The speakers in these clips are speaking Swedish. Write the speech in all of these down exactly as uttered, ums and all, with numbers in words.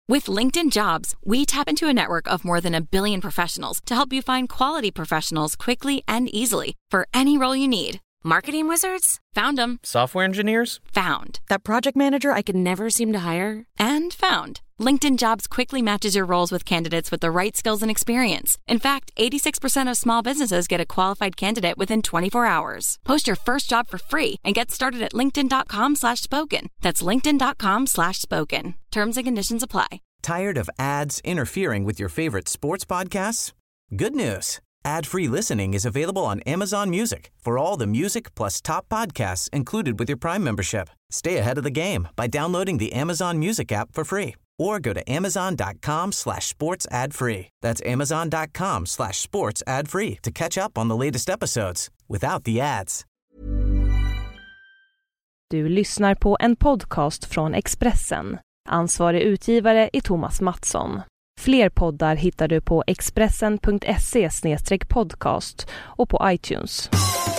With LinkedIn Jobs, we tap into a network of more than a billion professionals to help you find quality professionals quickly and easily for any role you need. Marketing wizards? Found them. Software engineers? Found. That project manager I could never seem to hire? And found. LinkedIn Jobs quickly matches your roles with candidates with the right skills and experience. In fact, eighty-six percent of small businesses get a qualified candidate within twenty-four hours. Post your first job for free and get started at linkedin.com slash spoken. That's linkedin.com slash spoken. Terms and conditions apply. Tired of ads interfering with your favorite sports podcasts? Good news. Ad-free listening is available on Amazon Music for all the music plus top podcasts included with your Prime membership. Stay ahead of the game by downloading the Amazon Music app for free or go to amazon.com slash sports ad free. That's amazon.com slash sports ad free to catch up on the latest episodes without the ads. Du lyssnar på en podcast från Expressen. Ansvarig utgivare är Thomas Mattsson. Fler poddar hittar du på expressen punkt se slash podcast och på iTunes.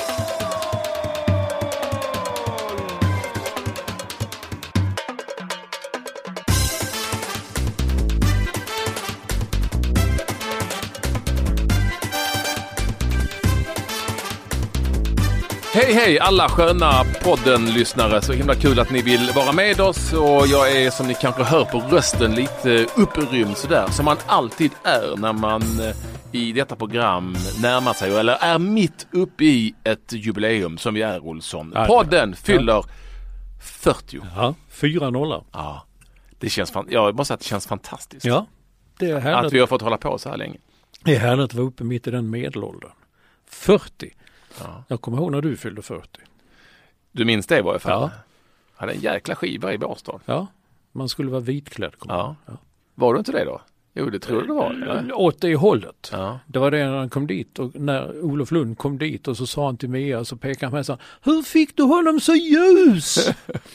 Hej hej alla sköna podden-lyssnare, så himla kul att ni vill vara med oss, och jag är, som ni kanske hör på rösten, lite upprymd sådär, som man alltid är när man i detta program närmar sig eller är mitt uppe i ett jubileum som vi är, Olsson. Podden fyller ja. fyrtio. Ja, fyra nollor. Ja, det känns, fan, jag måste säga att det känns fantastiskt. Ja, det är härligt. Att vi har fått hålla på så här länge. Det är härligt att vara uppe mitt i den medelåldern. fyrtio. Ja. Jag kommer ihåg när du fyllde fyrtio. Du minns det i varje fall? Ja. Jag hade en jäkla skiva i Båstad. Ja, man skulle vara vitklädd. Ja. Ja. Var du inte det då? Jo, det tror jag det var. Ja. Åt det i hållet. Ja. Det var det när han kom dit, och när Olof Lund kom dit och så sa han till Mia, så pekade han med och sa: hur fick du honom så ljus?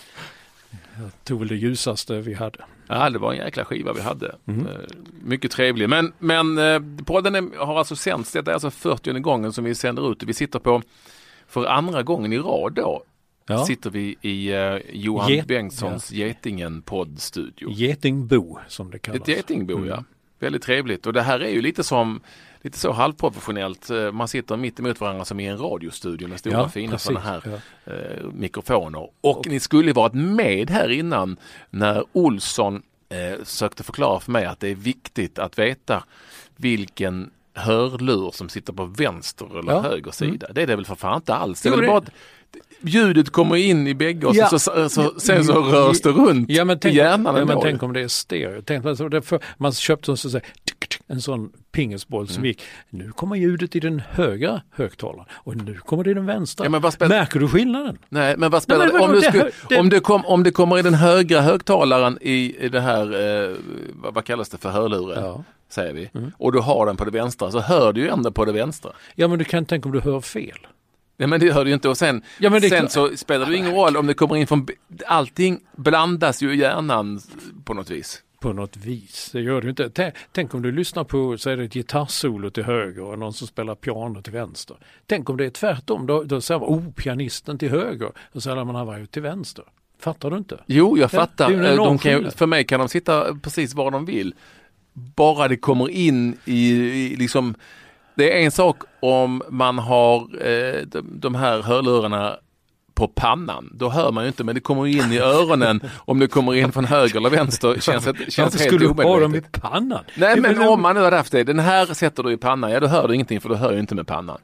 Jag tog väl det ljusaste vi hade. Ja, det var en jäkla skiva vi hade. Mm. Mycket trevlig. Men, men podden är, har alltså sänds. Det är alltså fyrtionde gången som vi sänder ut. Vi sitter på, för andra gången i rad då, ja. sitter vi i uh, Johan Get- Bengtssons ja. Getingen-poddstudio. Getingbo, som det kallas. Ett getingbo, mm. ja. Väldigt trevligt. Och det här är ju lite som lite så halvprofessionellt. Man sitter mitt emot varandra som i en radiostudio med stora ja, fina sådana här ja. eh, mikrofoner. Och, och ni skulle varit med här innan när Olsson eh, sökte förklara för mig att det är viktigt att veta vilken hörlur som sitter på vänster eller ja. höger sida. Mm. Det är det väl för fan inte alls. Det är jo, väl det... bara att ljudet kommer in i bägge och ja. så, så, så, sen så rörs det runt ja, men tänk, i hjärnan. Ja, men tänk om det är stereo. Tänk, alltså, det för, man köpte en, så, en sån pingisboll som mm. gick. Nu kommer ljudet i den högra högtalaren och nu kommer det i den vänstra. Ja, men vad spel... Märker du skillnaden? Nej, men vad spelar det? Om, det, skulle, det... om, det kom, om det kommer i den högra högtalaren i, i det här, eh, vad, vad kallas det för hörluren? Ja. Säger vi. Mm. Och du har den på det vänstra, så hör du ju ändå på det vänstra. Ja, men du kan tänka om du hör fel. Ja, men det hör du ju inte. Och sen, ja, men det sen så spelar det ingen roll om det kommer in från... Allting blandas ju i hjärnan på något vis. På något vis. Det gör det ju inte. Tänk, tänk om du lyssnar på, så är det ett gitarrsolo till höger och någon som spelar piano till vänster. Tänk om det är tvärtom. Då, då säger man, oh, pianisten till höger. Och så säger man, han var ju till vänster. Fattar du inte? Jo, jag fattar. De kan, för mig kan de sitta precis var de vill. Bara det kommer in i, i liksom... Det är en sak om man har eh, de, de här hörlurarna på pannan. Då hör man ju inte, men det kommer in i öronen. Om det kommer in från höger eller vänster känns det känns helt skulle du ha dem i pannan? Nej, men om man nu har haft det. Den här sätter du i pannan. Ja, då hör du ingenting, för du hör ju inte med pannan.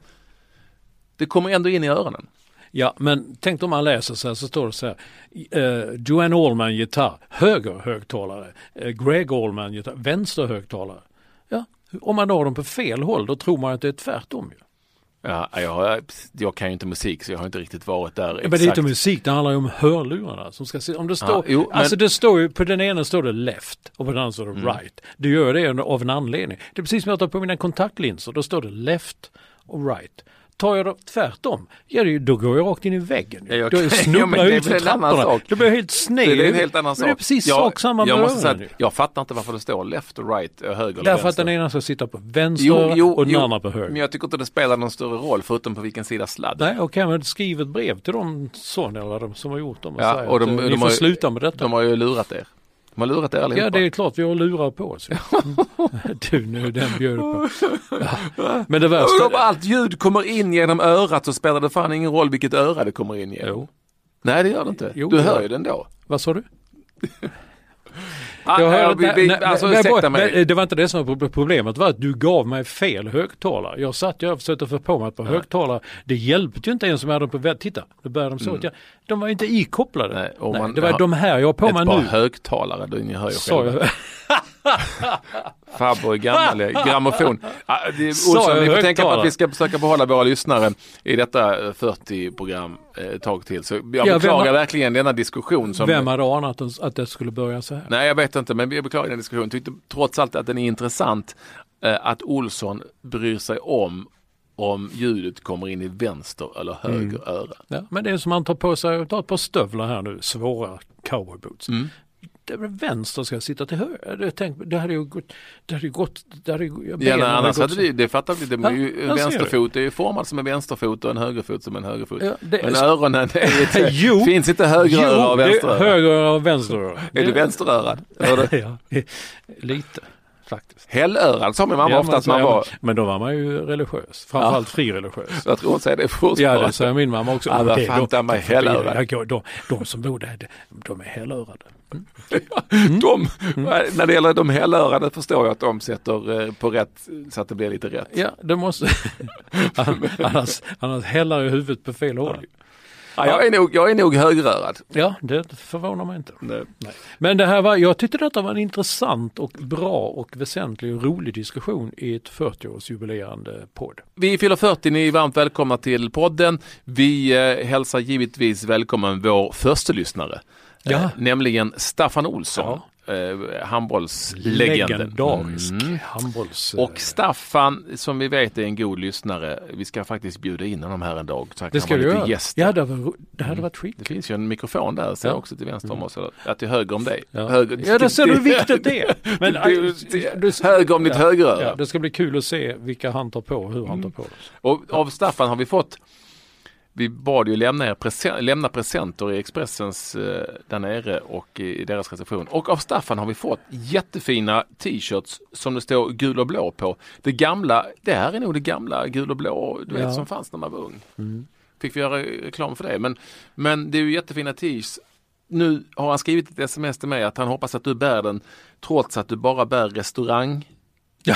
Det kommer ändå in i öronen. Ja, men tänk om man läser så här, så står det så här. Uh, Joanne Allman gitarr, höger högtalare. Uh, Greg Allman gitarr, vänster högtalare. Ja, om man har dem på fel håll, då tror man att det är tvärtom ju. Ja, jag, jag kan ju inte musik, så jag har inte riktigt varit där. Ja, men det är inte musik, det handlar ju om hörlurarna som ska se. Om det står, ja, jo, alltså men... det står ju, på den ena står det left och på den andra står det mm. right. Du gör det av en anledning. Det är precis som jag tar på mina kontaktlinser, då står det left och right. Tar jag då tvärtom, ja, då går jag rakt in i väggen. Ja, jag, då snubblar jag ut för trapporna. Det blir helt sned. Det är en helt annan sak. Det är precis jag, sak samma jag, med måste säga att jag fattar inte varför det står left och right, höger eller Därför vänster. att den ena ska sitta på vänster jo, jo, och den jo, andra på höger. Men jag tycker inte det spelar någon större roll förutom på vilken sida sladd. Nej, okej, okay, men skriv ett brev till de son eller de som har gjort dem och ja, säger och de, att de, ni de får har, sluta med detta. De har ju lurat er. Man har lurat er allihopa. Ja, det är klart vi har lurat på oss. Du, nu den bjöd på. Ja. Men det värsta... Om allt ljud kommer in genom örat så spelar det fan ingen roll vilket öra det kommer in genom. Jo. Nej, det gör det inte. Jo, du det hör ju den då. Vad sa du? Ah, hör, vi, vi, nej, alltså, nej, ursäkta mig. Men det var inte det som var problemet. Det var att du gav mig fel högtalare. Jag satt och försökte få på mig ett par ja. högtalare. Det hjälpte ju inte ens som jag hade på väg. Titta, då började de så. Mm. Jag, de var inte ikopplade. Nej, och nej, man, det var de här jag har på mig nu. Ett par högtalare, då ni hör ju själva. Farbror i gammal grammofon. Ah, det, Olsson, vi får tänka på att vi ska försöka behålla våra lyssnare i detta fyrtio-program ett tag till. Så jag ja, beklagar har, verkligen denna diskussion. Som, vem hade anat att det skulle börja så här? Nej, jag vet inte, men jag beklagar den diskussionen. Jag tyckte trots allt att den är intressant eh, att Olsson bryr sig om om ljudet kommer in i vänster eller höger mm. öra. Ja, men det är som man tar på sig, tar ett par stövlar här nu, svåra cowboyboots. Mm. Det var vänster ska jag sitta till höger. Jag tänkte, det hade ju gått, det hade ju gått, det hade ju, ja, nej, annars hade det, det fattar vi, det är ju ja, vänsterfot, det är ju formad som en vänsterfot och en högerfot som en högerfot. Ja, men är, öronen, det är inte, jo, finns inte högeröra och vänsteröra. Högeröra och vänsteröra. Är du vänsterörad? Ja, lite. Faktiskt. Hällörad sa min mamma ja, ofta att man var. Men då var man ju religiös. Framförallt ja. frireligiös. Jag tror hon säger det fortfarande. Ja, det säger min mamma också. Ja, det, fan, de, de, de, de, de, de som bor där, de är hällörade. Mm. Mm. De, mm. När det gäller de hällörade förstår jag att de sätter på rätt så att det blir lite rätt. Ja, det måste. annars, annars hällar i huvudet på fel håll. Ja. Ja, jag, är nog, jag är nog högrörad. Ja, det förvånar mig inte. Nej. Nej. Men det här var, jag tyckte detta var en intressant och bra och väsentlig och rolig diskussion i ett fyrtio-årsjubilerande podd. Vi fyller fyrtio, ni är varmt välkomna till podden. Vi eh, hälsar givetvis välkommen vår första lyssnare. Ja. Eh, nämligen Staffan Olsson. Ja. Eh, handbollslegenden. Legendarisk mm. handbolls... Och Staffan, som vi vet är en god lyssnare, vi ska faktiskt bjuda in honom här en dag. Så det ska vi göra. Gäster. Ja, det, var, det hade varit skit. Det finns ju en mikrofon där, så ja. också till vänster om oss. Att till höger om dig. Ja, höger, ja det ser du viktigt det. Men, det, det höger om ditt ja, högeröra. Ja, det ska bli kul att se vilka han tar på och hur han mm. tar på. Och av Staffan har vi fått Vi bad ju lämna, present, lämna presenter i Expressens eh, där nere och i deras reception. Och av Staffan har vi fått jättefina t-shirts som det står gul och blå på. Det gamla, det här är nog det gamla gul och blå du vet, ja. som fanns när man var ung. Mm. Fick vi göra reklam för det. Men, men det är ju jättefina t-shirts. Nu har han skrivit ett sms till mig att han hoppas att du bär den trots att du bara bär restaurang. Ja.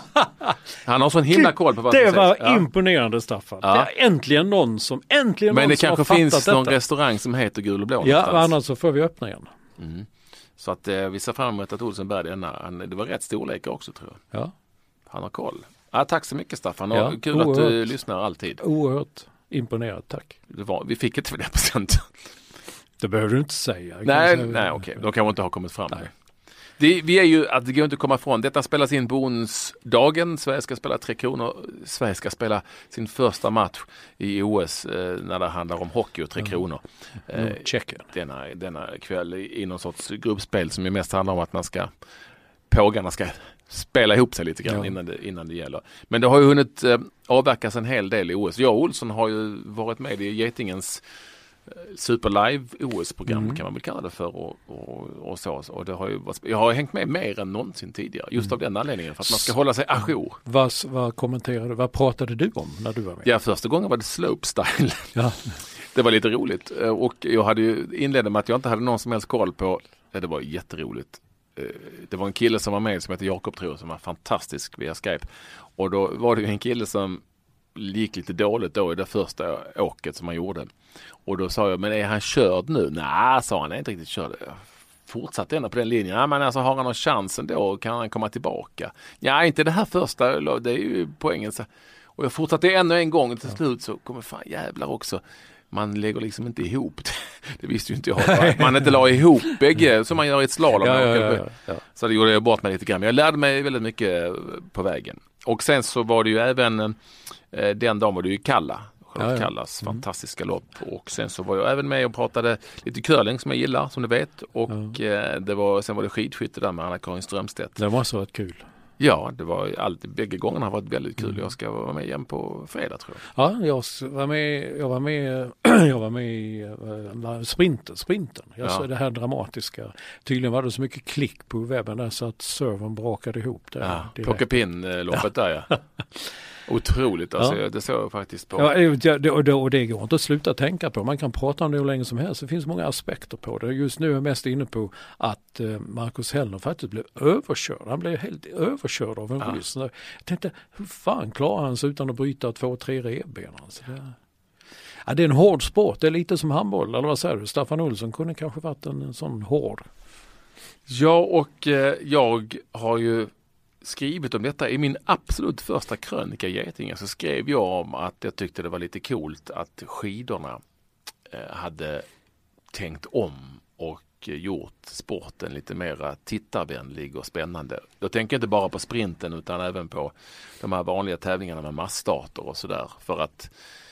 Han har så en himla koll på vad det som var sägs. imponerande Staffan. Ja. Det är äntligen någon som äntligen Men någon det som kanske har finns fattat någon detta. restaurang som heter Gul och Blå. Ja, annars så får vi öppna igen. Mm. Så att eh, vi ser fram emot att Olsen bär denna. Han, det var rätt storlek också tror jag. Ja. Han har koll. Ja, tack så mycket Staffan. Ja, kul oerhört. Att du lyssnar alltid. Oerhört imponerad, tack. Det var, vi fick inte för det present. Det behöver du inte säga. Nej, säga, nej okej. Okay. De kanske inte har kommit fram. Nej. Det, vi är ju, att det går inte att komma ifrån. Detta spelas in på onsdagen. Sverige ska spela Tre Kronor. Sverige ska spela sin första match i O S eh, när det handlar om hockey och Tre Kronor. Mm. Eh, Tjeckien. Denna, denna kväll i, i någon sorts gruppspel som ju mest handlar om att man ska, pågarna ska spela ihop sig lite grann ja. innan, det, innan det gäller. Men det har ju hunnit eh, avverkas en hel del i O S. Jag och Olsson har ju varit med i Getingens Superlive O S-program mm. kan man väl kalla det för och, och, och så. Och det har ju, jag har hängt med mer än någonsin tidigare just mm. av den anledningen för att man ska hålla sig ajour. Vad, vad kommenterade, vad pratade du om när du var med? Ja, första gången var det slopestyle. Ja. Det var lite roligt och jag hade ju inledde med att jag inte hade någon som helst koll på, det var jätteroligt. Det var en kille som var med som heter Jakob tror som var fantastisk via Skype och då var det en kille som gick lite dåligt då i det första åket som han gjorde. Och då sa jag, men är han körd nu? Nej, sa han, är inte riktigt körd. Jag fortsatte ändå på den linjen. Ja, men alltså har han någon chans ändå? Kan han komma tillbaka? Ja, inte det här första. Det är ju poängen. Och jag fortsatte ännu en gång till slut så kommer fan jävlar också. Man lägger liksom inte ihop. Det visste ju inte jag. Man inte la ihop bägge som man gör i ett slalom. Ja, ja, ja, ja, ja. Så det gjorde jag bort mig lite grann. Men jag lärde mig väldigt mycket på vägen. Och sen så var det ju även eh, den dagen var det ju Kalla. Ja, ja. Kallas mm. fantastiska lopp och sen så var jag även med och pratade lite curling som jag gillar som du vet och ja. eh, det var, sen var det skidskytte där med Anna-Karin Strömstedt. Det var så ett kul. Ja, det var alltid, bägge gångerna har varit väldigt kul. Jag ska vara med igen på fredag tror jag. Ja, jag var med, jag var med, jag var med i uh, sprinten, sprinten. Jag ja. såg det här dramatiska. Tydligen var det så mycket klick på webben där så att servern brakade ihop det. Ja, Plockepinn-loppet ja. där ja. Otroligt, alltså, ja. det såg jag faktiskt på. Ja, det, och, det, och det går inte att sluta tänka på. Man kan prata om det hur länge som helst. Det finns många aspekter på det. Just nu är jag mest inne på att eh, Marcus Hellner faktiskt blev överkörd. Han blev helt överkörd av en ja. ryss. Jag tänkte, hur fan klarar han sig utan att bryta två, tre revben? Alltså, det, ja, det är en hård sport. Det är lite som handboll. Eller vad säger du? Staffan Olsson kunde kanske varit en, en sån hård. Ja, och eh, jag har ju skrivit om detta i min absolut första krönika i Getinge, så skrev jag om att jag tyckte det var lite coolt att skidorna eh, hade tänkt om och gjort sporten lite mer tittarvänlig och spännande. Jag tänker inte bara på sprinten utan även på de här vanliga tävlingarna med massstarter och sådär, för att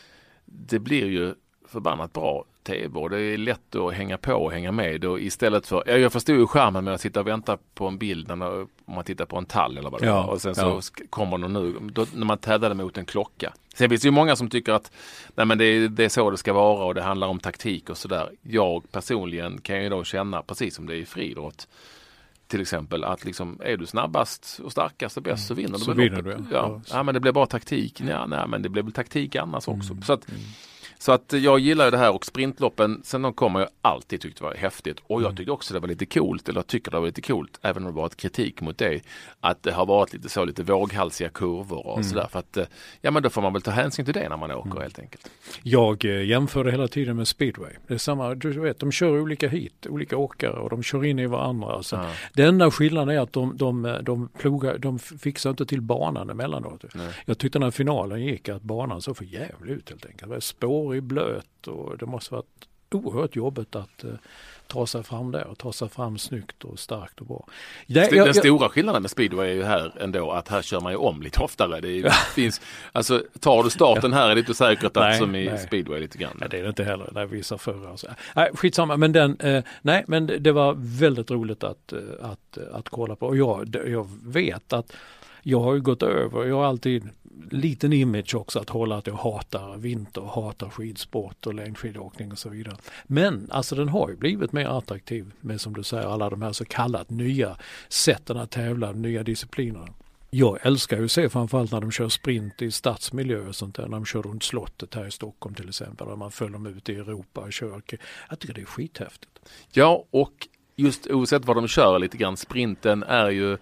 det blir ju förbannat bra tv och det är lätt att hänga på och hänga med och istället för, jag förstår ju skärmen med att sitta och vänta på en bild när, om man tittar på en tall eller vad det ja, var och sen ja. så kommer de nu då, när man tävlade mot en klocka. Sen finns det ju många som tycker att nej men det är, det är så det ska vara och det handlar om taktik och sådär. Jag personligen kan ju då känna, precis som det är i friidrott till exempel, att liksom är du snabbast och starkast och bäst så vinner du. Så vinner du, ja. Ja. Ja, men det blir bara taktik. Ja, nej, men det blir väl taktik annars också. Mm. Så att mm. Så att jag gillar det här och sprintloppen, sen de kommer jag alltid tyckt var häftigt och jag tyckte också det var lite coolt, eller jag tycker det var lite coolt, även om det var ett kritik mot det, att det har varit lite så, lite våghalsiga kurvor och mm. sådär, för att ja men då får man väl ta hänsyn till det när man åker mm. helt enkelt. Jag jämför det hela tiden med speedway. Det är samma, du vet, de kör olika hit, olika åkare och de kör in i varandra. Alltså. Ja. Det enda skillnaden är att de, de, de, plogar, de fixar inte till banan emellanåt. Nej. Jag tyckte när finalen gick att banan så för jävligt ut helt enkelt. Det var spår i blöt och det måste vara oerhört jobbigt att uh, ta sig fram där och ta sig fram snyggt och starkt och bra. Det, den jag, stora jag, skillnaden med speedway är ju här ändå att här kör man ju om lite oftare. Det är, finns, alltså tar du starten här är det inte säkert att nej, som i nej. speedway lite grann. Nej, det är det inte heller. Det är vissa förare. Alltså. Nej, skitsamma. Men den, eh, nej, men det, det var väldigt roligt att, att, att, att kolla på. Och jag, jag vet att jag har ju gått över, jag har alltid liten image också att hålla att jag hatar vinter och hatar skidsport och längdskidåkning och så vidare. Men alltså den har ju blivit mer attraktiv med, som du säger, alla de här så kallat nya sätten att tävla, nya disciplinerna. Jag älskar ju att se framförallt när de kör sprint i stadsmiljö och sånt där, när de kör runt slottet här i Stockholm till exempel, där man följer dem ut i Europa och kör. Jag tycker det är skithäftigt. Ja, och just oavsett vad de kör lite grann, sprinten är ju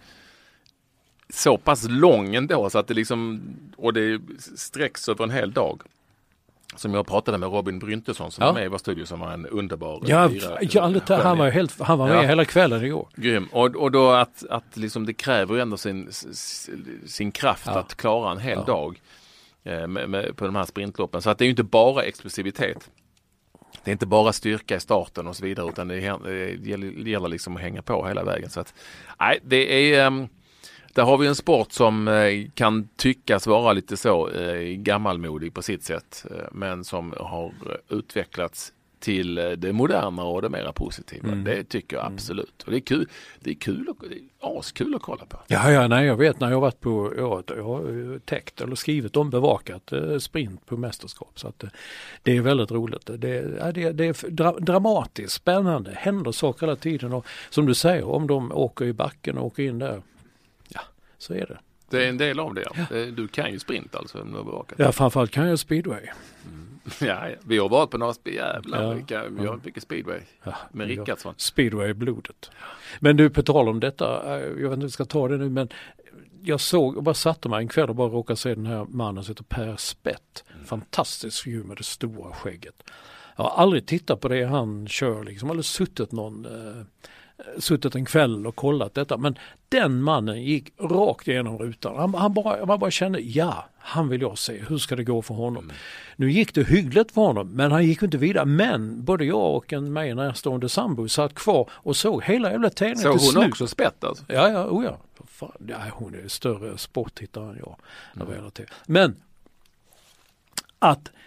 så pass lång ändå så att det liksom, och det sträcks över en hel dag. Som jag pratade med Robin Bryntesson som ja. var med i vår studio, som var en underbar ja, lira, ja, lite, han var helt, han var med ja. hela kvällen igår. Grym. Och, och då att, att liksom det kräver ändå sin, sin kraft ja. att klara en hel ja. dag eh, med, med, på de här sprintloppen. Så att det är ju inte bara explosivitet. Det är inte bara styrka i starten och så vidare, utan det, det gäller, gäller liksom att hänga på hela vägen. Så att, nej, det är um, där har vi en sport som eh, kan tyckas vara lite så eh, gammalmodig på sitt sätt, eh, men som har utvecklats till eh, det moderna och det mera positiva. Mm. Det tycker jag absolut. Och det är kul, det är kul och, det är askul att kolla på. Ja, ja, nej, jag vet när jag har varit på, ja, jag har täckt eller skrivit om bevakat eh, sprint på mästerskap, så att eh, det är väldigt roligt. Det, ja, det, det är dra, dramatiskt, spännande, händer saker hela tiden och som du säger, om de åker i backen och åker in där, så är det. Det är en del av det. Ja. Du kan ju sprint alltså. Ja, framförallt kan jag speedway. Mm. Ja, ja, vi har varit på några jävlar. Ja. Vi, kan, vi har mycket speedway. Ja, med Rickardsson. Speedway i blodet. Men du, på tal om detta, jag vet inte om vi ska ta det nu, men jag såg och bara satte mig en kväll och bara råkade se den här mannen som heter Per Spett. Mm. Fantastisk figur med det stora skägget. Jag har aldrig tittat på det han kör liksom, eller suttit någon... Eh, suttit en kväll och kollat detta, men den mannen gick rakt igenom rutan. Han, han, bara, man bara kände, ja, han vill jag se. Hur ska det gå för honom? Mm. Nu gick det hyggligt för honom, men han gick inte vidare. Men både jag och en mig närstående sambo satt kvar och såg hela jävla tävlingen till slut. Så hon också Spett alltså? Ja, ja, oh ja. Fan, ja, hon är större sporttittare än jag. Mm. Men att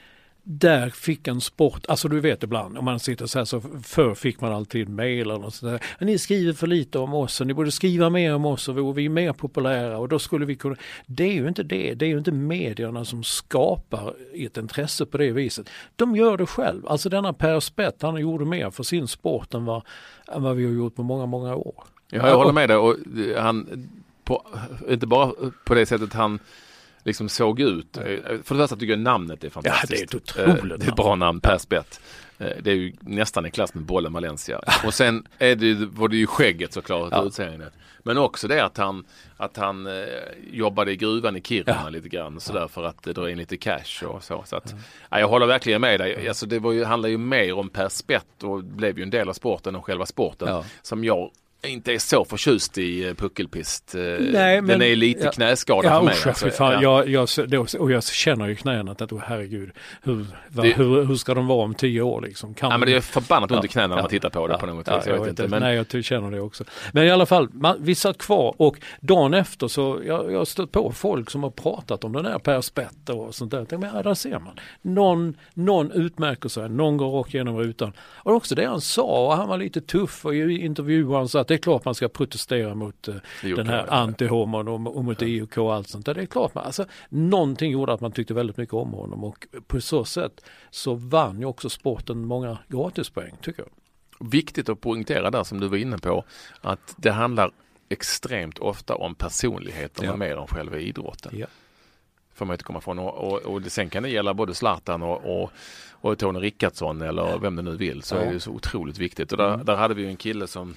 där fick en sport, alltså du vet ibland om man sitter så här, så förr fick man alltid mejl och sådär. Ni skriver för lite om oss och ni borde skriva mer om oss och vi är mer populära och då skulle vi kunna. Det är ju inte det, det är ju inte medierna som skapar ett intresse på det viset. De gör det själv. Alltså denna Per Spett, han gjorde mer för sin sport än vad, än vad vi har gjort på många, många år. Ja, jag håller med dig och han, på, inte bara på det sättet han liksom såg ut. För det första tycker jag namnet är fantastiskt. Ja, det är ett otroligt Det är ett bra namn, Per Spett. Det är ju nästan i klass med Bollen Valencia. Och sen är det, var det ju skägget såklart, ja. Utseendet. Men också det att han, att han eh, jobbade i gruvan i Kiruna ja. lite grann så där för att dra in lite cash och så. så att, ja, jag håller verkligen med dig. Alltså, det var ju, handlar ju mer om Per Spett och blev ju en del av sporten än själva sporten ja. som jag inte är så förtjust i puckelpist. Nej, men, den är lite ja, knäskadad ja, för mig. Usch, alltså, fan, ja. jag, jag, det, och jag känner ju knäna att oh, herregud, hur, va, det, hur, hur ska de vara om tio år? Liksom? Kan ja, men det är förbannat ont i knäna när ja, man tittar på det ja, på något ja, vis. Jag, jag vet inte, men... Nej, jag känner det också. Men i alla fall, man, vi satt kvar och dagen efter så jag, jag stött på folk som har pratat om den här Per Spett och sånt där. Men ja, där ser man. Någon, någon utmärker sig, någon går rakt genom rutan. Och också det han sa, och han var lite tuff och i intervjuan så att det är klart man ska protestera mot uh, den här anti-homon och, och mot I O K och allt sånt där. Det är klart man, alltså någonting gjorde att man tyckte väldigt mycket om honom och på så sätt så vann ju också sporten många gratispoäng tycker jag. Viktigt att poängtera där som du var inne på att det handlar extremt ofta om personligheter ja. mer än själva idrotten. Ja. Får man inte komma från och, och, och det, sen kan det gälla både Zlatan och, och, och Tony Rickardsson eller ja. vem det nu vill så ja. är det så otroligt viktigt och där, mm. där hade vi ju en kille som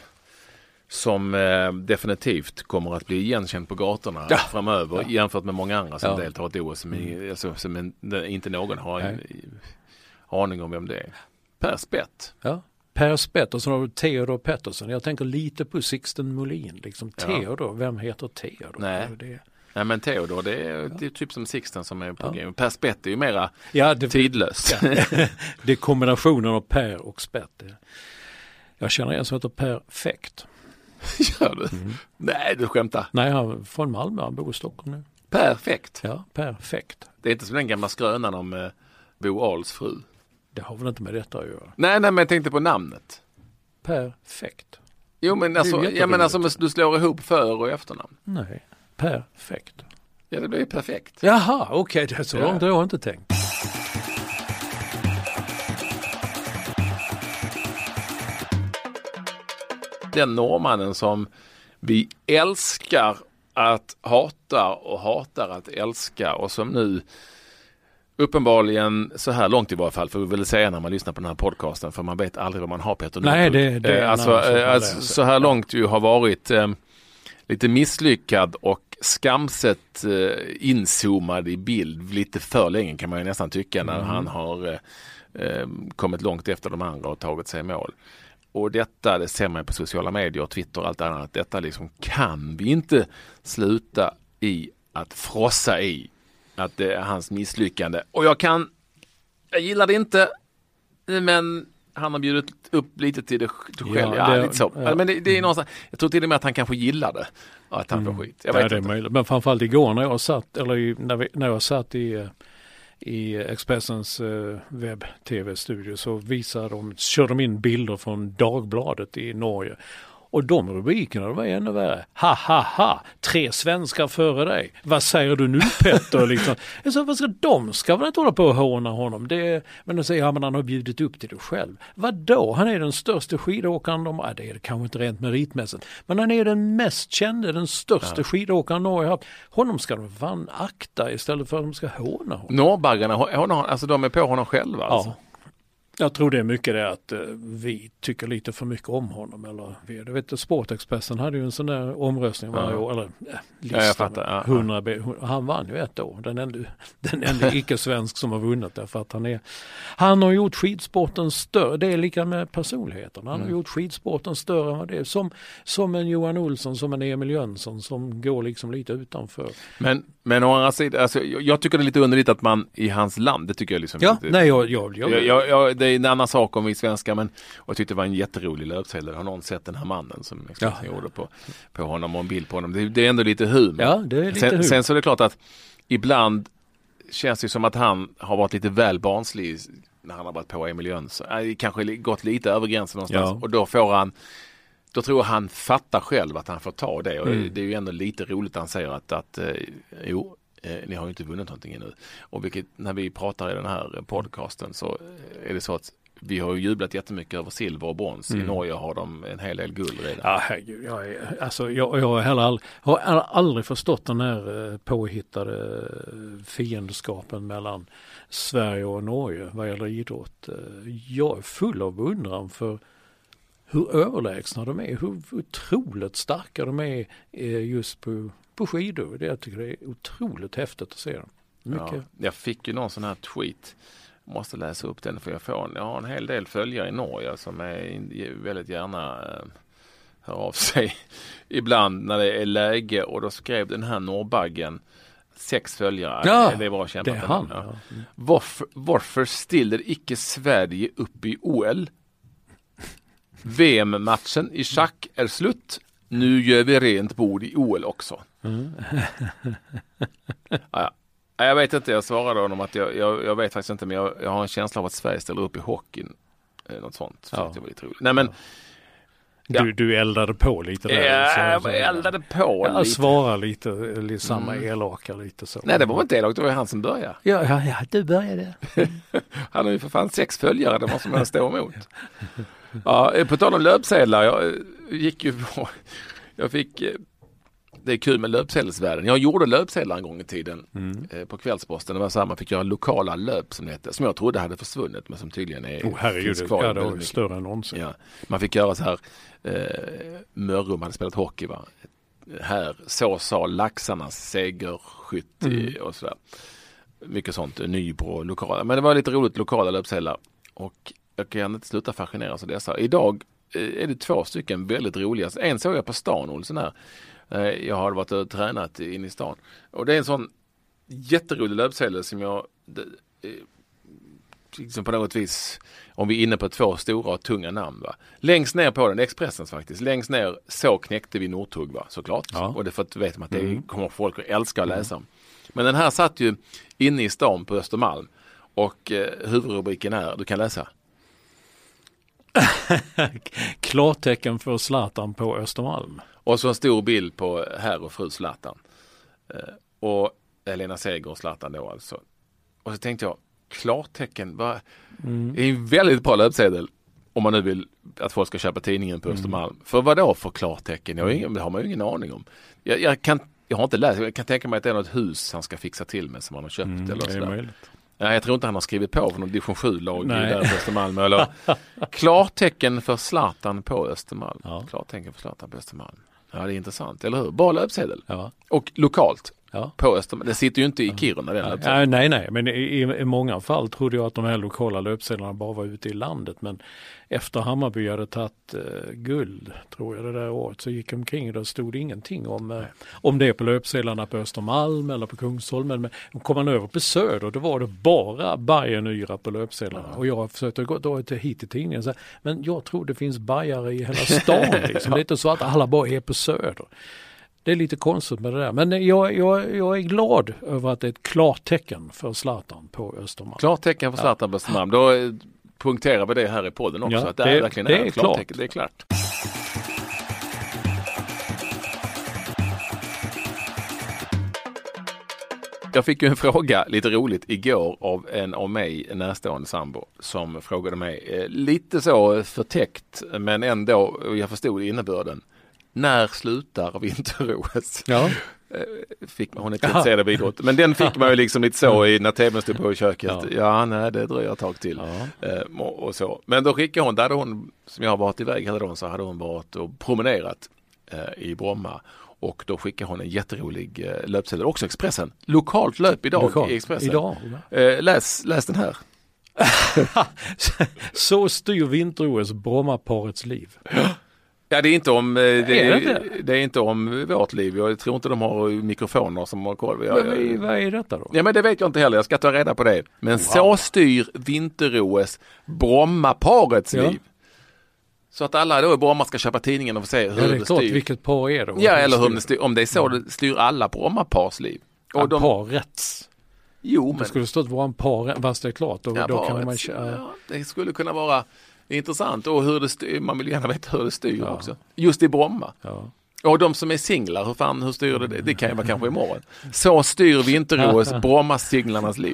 som eh, definitivt kommer att bli igenkänd på gatorna ja. framöver ja. jämfört med många andra som ja. deltar i ett O S som, mm. alltså, som en, inte någon har en aning om vem det är. Per Spett. Ja. Per Spett och så har du Theodor Pettersson. Jag tänker lite på Sixten Molin. Liksom. Ja. Theodor, vem heter Theodor? Nej. Det? Nej men Theodor, det är, ja. det är typ som Sixten som är på ja. game. Per Spett är ju mera ja, det, tidlöst. Ja. Det är kombinationen av Per och Spett. Jag känner en som heter Perfekt. Gör du? Mm. Nej, du skämtar. Nej, han är från Malmö, han bor i Stockholm nu. Perfekt. Ja, perfekt. Det är inte som den gamla skrönan om eh, Bo Ahls fru. Det har väl inte med detta att göra. Nej, nej, men jag tänkte på namnet. Perfekt. Jo, men alltså, ja, men alltså du slår ihop för- och efternamn. Nej, perfekt. Ja, det blir ju perfekt. Jaha, okej, okay, det är så ja. långt har jag inte tänkt. Den norrmannen som vi älskar att hata och hatar att älska och som nu uppenbarligen så här långt i varje fall får vi väl säga när man lyssnar på den här podcasten för man vet aldrig vad man har Peter Northug. Nej, det, det eh, alltså, eh, alltså så här långt ju har varit eh, lite misslyckad och skamset eh, inzoomad i bild lite för länge kan man ju nästan tycka när mm. han har eh, kommit långt efter de andra och tagit sig i mål. Och detta, det ser man på sociala medier och Twitter och allt annat, detta liksom kan vi inte sluta i att frossa i att det är hans misslyckande. Och jag kan, jag gillar det inte, men han har bjudit upp lite till det själv. Ja, ja, det, lite så. Ja. Men det, det är någonstans, jag tror till och med att han kanske gillar det. Att han får mm. skit. Jag vet ja, det är möjligt. Men framförallt igår när jag satt, eller i, när, vi, när jag satt i i Expressens uh, webb-tv-studio så visade de, körde de in bilder från Dagbladet i Norge. Och de rubrikerna var ännu värre. Ha, ha, ha. Tre svenskar före dig. Vad säger du nu, Petter? liksom. Jag sa, vad ska de? Ska väl inte hålla på och håna honom? Det, men de säger, ja, men han har bjudit upp till det själv. Vadå? Han är den största skidåkaren. De, ja, det är kanske inte rent meritmässigt. Men han är den mest kände, den största ja. skidåkaren Norge har haft. Honom ska de fan akta istället för att de ska håna honom. Norrbaggarna, alltså de är på honom själva? Alltså. Ja. Jag tror det är mycket det att uh, vi tycker lite för mycket om honom. Eller, vi, du vet, Sportexpressen hade ju en sån där omröstning varje år. Eller äh, lista. Ja, jag fattar. Ja, hundra, ja. Han vann ju ett år. Den enda, den enda icke-svensk som har vunnit det. För att han, är, han har gjort skidsporten större. Det är lika med personligheten. Han mm. har gjort skidsporten större än vad det är. Som, som en Johan Olsson, som en Emil Jönsson som går liksom lite utanför. Men, men å andra sidan, alltså, jag tycker det är lite underligt att man i hans land, det tycker jag liksom ja, lite, nej, jag, jag, jag, jag, jag, jag det är en annan sak om vi svenskar, men jag tyckte det var en jätterolig löpsedel. Har någon sett den här mannen som ja. gjorde på, på honom och en bild på honom? Det, det är ändå lite humor. Ja, det är lite sen, humor. Sen så är det klart att ibland känns ju som att han har varit lite väl barnslig när han har varit på Emil Jönsson. Äh, kanske gått lite över gränsen någonstans. Ja. Och då får han, då tror jag han fattar själv att han får ta det. Och mm. det är ju ändå lite roligt att han säger att, att eh, jo, eh, ni har ju inte vunnit någonting ännu. Och vilket, när vi pratar i den här podcasten så är det så att vi har ju jublat jättemycket över silver och brons. Mm. I Norge har de en hel del guld redan. Ja, herregud. Jag, är, alltså, jag, jag har, heller aldrig, har aldrig förstått den här påhittade fiendskapen mellan Sverige och Norge vad gäller idrott. Jag är full av undran för hur överlägsna de är. Hur otroligt starka de är just på, på skidor. Det, jag tycker det är otroligt häftigt att se dem. Mycket. Ja, jag fick ju någon sån här tweet. Måste läsa upp den för jag får. Jag har en hel del följare i Norge som är väldigt gärna äh, hör av sig ibland när det är läge, och då skrev den här Norrbaggen sex följare. Ja, det var kämpat. Det är han. Ja. Mm. Varför, varför stiller icke Sverige upp i O L? V M-matchen i schack är slut. Nu gör vi rent bord i O L också. Mm. ja, ja. Jag vet inte, jag svarade honom att jag, jag, jag vet faktiskt inte, men jag, jag har en känsla av att Sverige ställer upp i hockeyn. Eh, något sånt. Så ja. Det var lite roligt. Nej, men, ja. du, du eldade på lite där. Ja, så, jag eldade på ja, lite. Svara lite, lite samma mm. elaka lite så. Nej, det var inte elakt, det var han som började. Ja, ja, ja du började. Han har ju för fan sex följare, det måste man stå emot. Ja, på tal om löpsedlar, jag gick ju på, jag fick... Det är kul med löpsedelsvärlden. Jag gjorde löpsedlar en gång i tiden mm. eh, på Kvällsposten. Det var så här, man fick göra lokala löp som hette, som jag trodde hade försvunnit men som tydligen är oh, herregud, kvar. Ja, det var större än någonsin. Ja. Man fick göra så här, eh, Mörrum hade spelat hockey va. Här, så sa Laxarnas segerskytt mm. och sådär. Mycket sånt, Nybro, lokala. Men det var lite roligt, lokala löpsedlar. Och jag kan inte sluta fascineras av dessa. Idag eh, är det två stycken väldigt roliga. En såg jag på stan, Olsen här. Jag har varit och tränat in i stan. Och det är en sån jätterolig löpsedel som jag liksom på något vis, om vi är inne på två stora och tunga namn va. Längst ner på den, Expressens faktiskt, längst ner så knäckte vi Northug va, såklart. Ja. Och det för att vet man att det mm. kommer folk att älska att läsa. Mm. Men den här satt ju inne i stan på Östermalm och eh, huvudrubriken är, du kan läsa. Klartecken för Zlatan på Östermalm. Och så en stor bild på herr och fru Zlatan. Eh, och Elena Seger och Zlatan då alltså. Och så tänkte jag, klartecken, va? Mm. Det är en väldigt bra löpsedel om man nu vill att folk ska köpa tidningen på Östermalm. Mm. För vad då för klartecken? Jag har ingen, det har man ju ingen aning om. Jag, jag, kan, jag har inte läst, jag kan tänka mig att det är något hus han ska fixa till med som han har köpt. Mm, eller sådär. Ja, jag tror inte han har skrivit på för någon division sju-lag där på Östermalm. Eller klartecken för Zlatan på Östermalm. Ja. Klartecken för Zlatan på Östermalm. Ja, det är intressant, eller hur? Bra löpsedel. Ja. Och lokalt. Ja. På Östermalm. Det sitter ju inte i Kiruna den ja, nej, nej. Men i, i många fall trodde jag att de här lokala löpsedlarna bara var ute i landet. Men efter Hammarby hade tagit eh, guld, tror jag det där året, så gick omkring och då stod ingenting om, eh, om det på löpsedlarna på Östermalm eller på Kungsholmen. Men kom man över på Söder, då var det bara Bajenyra på löpsedlarna. Ja. Och jag försökte gå då hit till tidningen. Så, men jag tror det finns bajare i hela stan. Liksom. Det är inte så att alla bara är på Söder. Det är lite konstigt med det där. Men jag, jag, jag är glad över att det är ett klartecken för Zlatan på Östermalm. Klartecken för Zlatan ja. på Östermalm. Då punkterar vi det här i podden också. Ja, att det, det är verkligen det är är klart. klart. Det är klart. Jag fick ju en fråga, lite roligt, igår av en av mig närstående sambo som frågade mig eh, lite så förtäckt men ändå, jag förstod innebörden. När slutar vinter-O S? Ja. Fick man, hon inte intresserad av idrott. Men den fick man ju liksom lite så i, när tvn stod på i köket. Ja, ja nej, det dröjer ett tag till. Ja. Eh, och, och så. Men då skickade hon, där hade hon, som jag har varit iväg hela dagen, så hade hon varit och promenerat eh, i Bromma. Och då skickade hon en jätterolig eh, löpsedel, också Expressen. Lokalt löp idag Lokalt. i Expressen. Idag, ja. eh, läs, läs den här. Så styr vinter-O S Brommaparets liv. Ja, det är inte om det är, det? det är inte om vårt liv. Jag tror inte de har mikrofoner som har koll. Jag, men, vad är detta då? Ja, men det vet jag inte heller. Jag ska ta reda på det. Men wow. Så styr vinter-O S Brommaparets ja. liv. Så att alla då i Bromma ska köpa tidningen och få se hur ja, det, det styr. Vilket par är det? Ja, eller hur det styr, om det är så det styr alla Brommapars liv. Och ja, de, parets. Jo, men... Det skulle stått vara en par, fast det är klart. Och ja, då paret, kan man... ja, det skulle kunna vara intressant. Och hur det styr, man vill gärna veta hur det styr ja. också. Just i Bromma. Ja. Och de som är singlar, hur fan, hur styr det? Det kan ju vara kanske imorgon. Så styr Vinter-O S Bromma-singlarnas liv.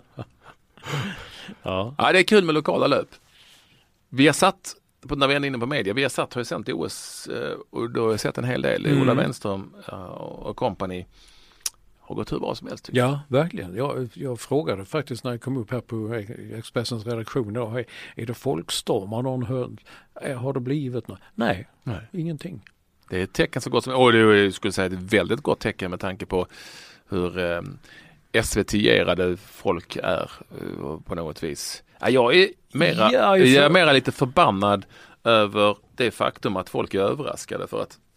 Ja. Ja, det är kul med lokala löp. Vi har satt, när vi är inne på media, vi har satt, har ju sänt O S och då har jag sett en hel del. Mm. Ola Wenström och company har gått hur bra som helst. Ja, verkligen. Jag, jag frågade faktiskt när jag kom upp här på Expressens redaktion då, är, är det folkstorm? Har någon hört? Har det blivit något? Nej, Nej, ingenting. Det är ett tecken så gott som, och det skulle säga ett väldigt gott tecken med tanke på hur eh, S V T-erade folk är eh, på något vis. Ja, jag är mera, ja, jag är mera lite förbannad över det faktum att folk är överraskade för att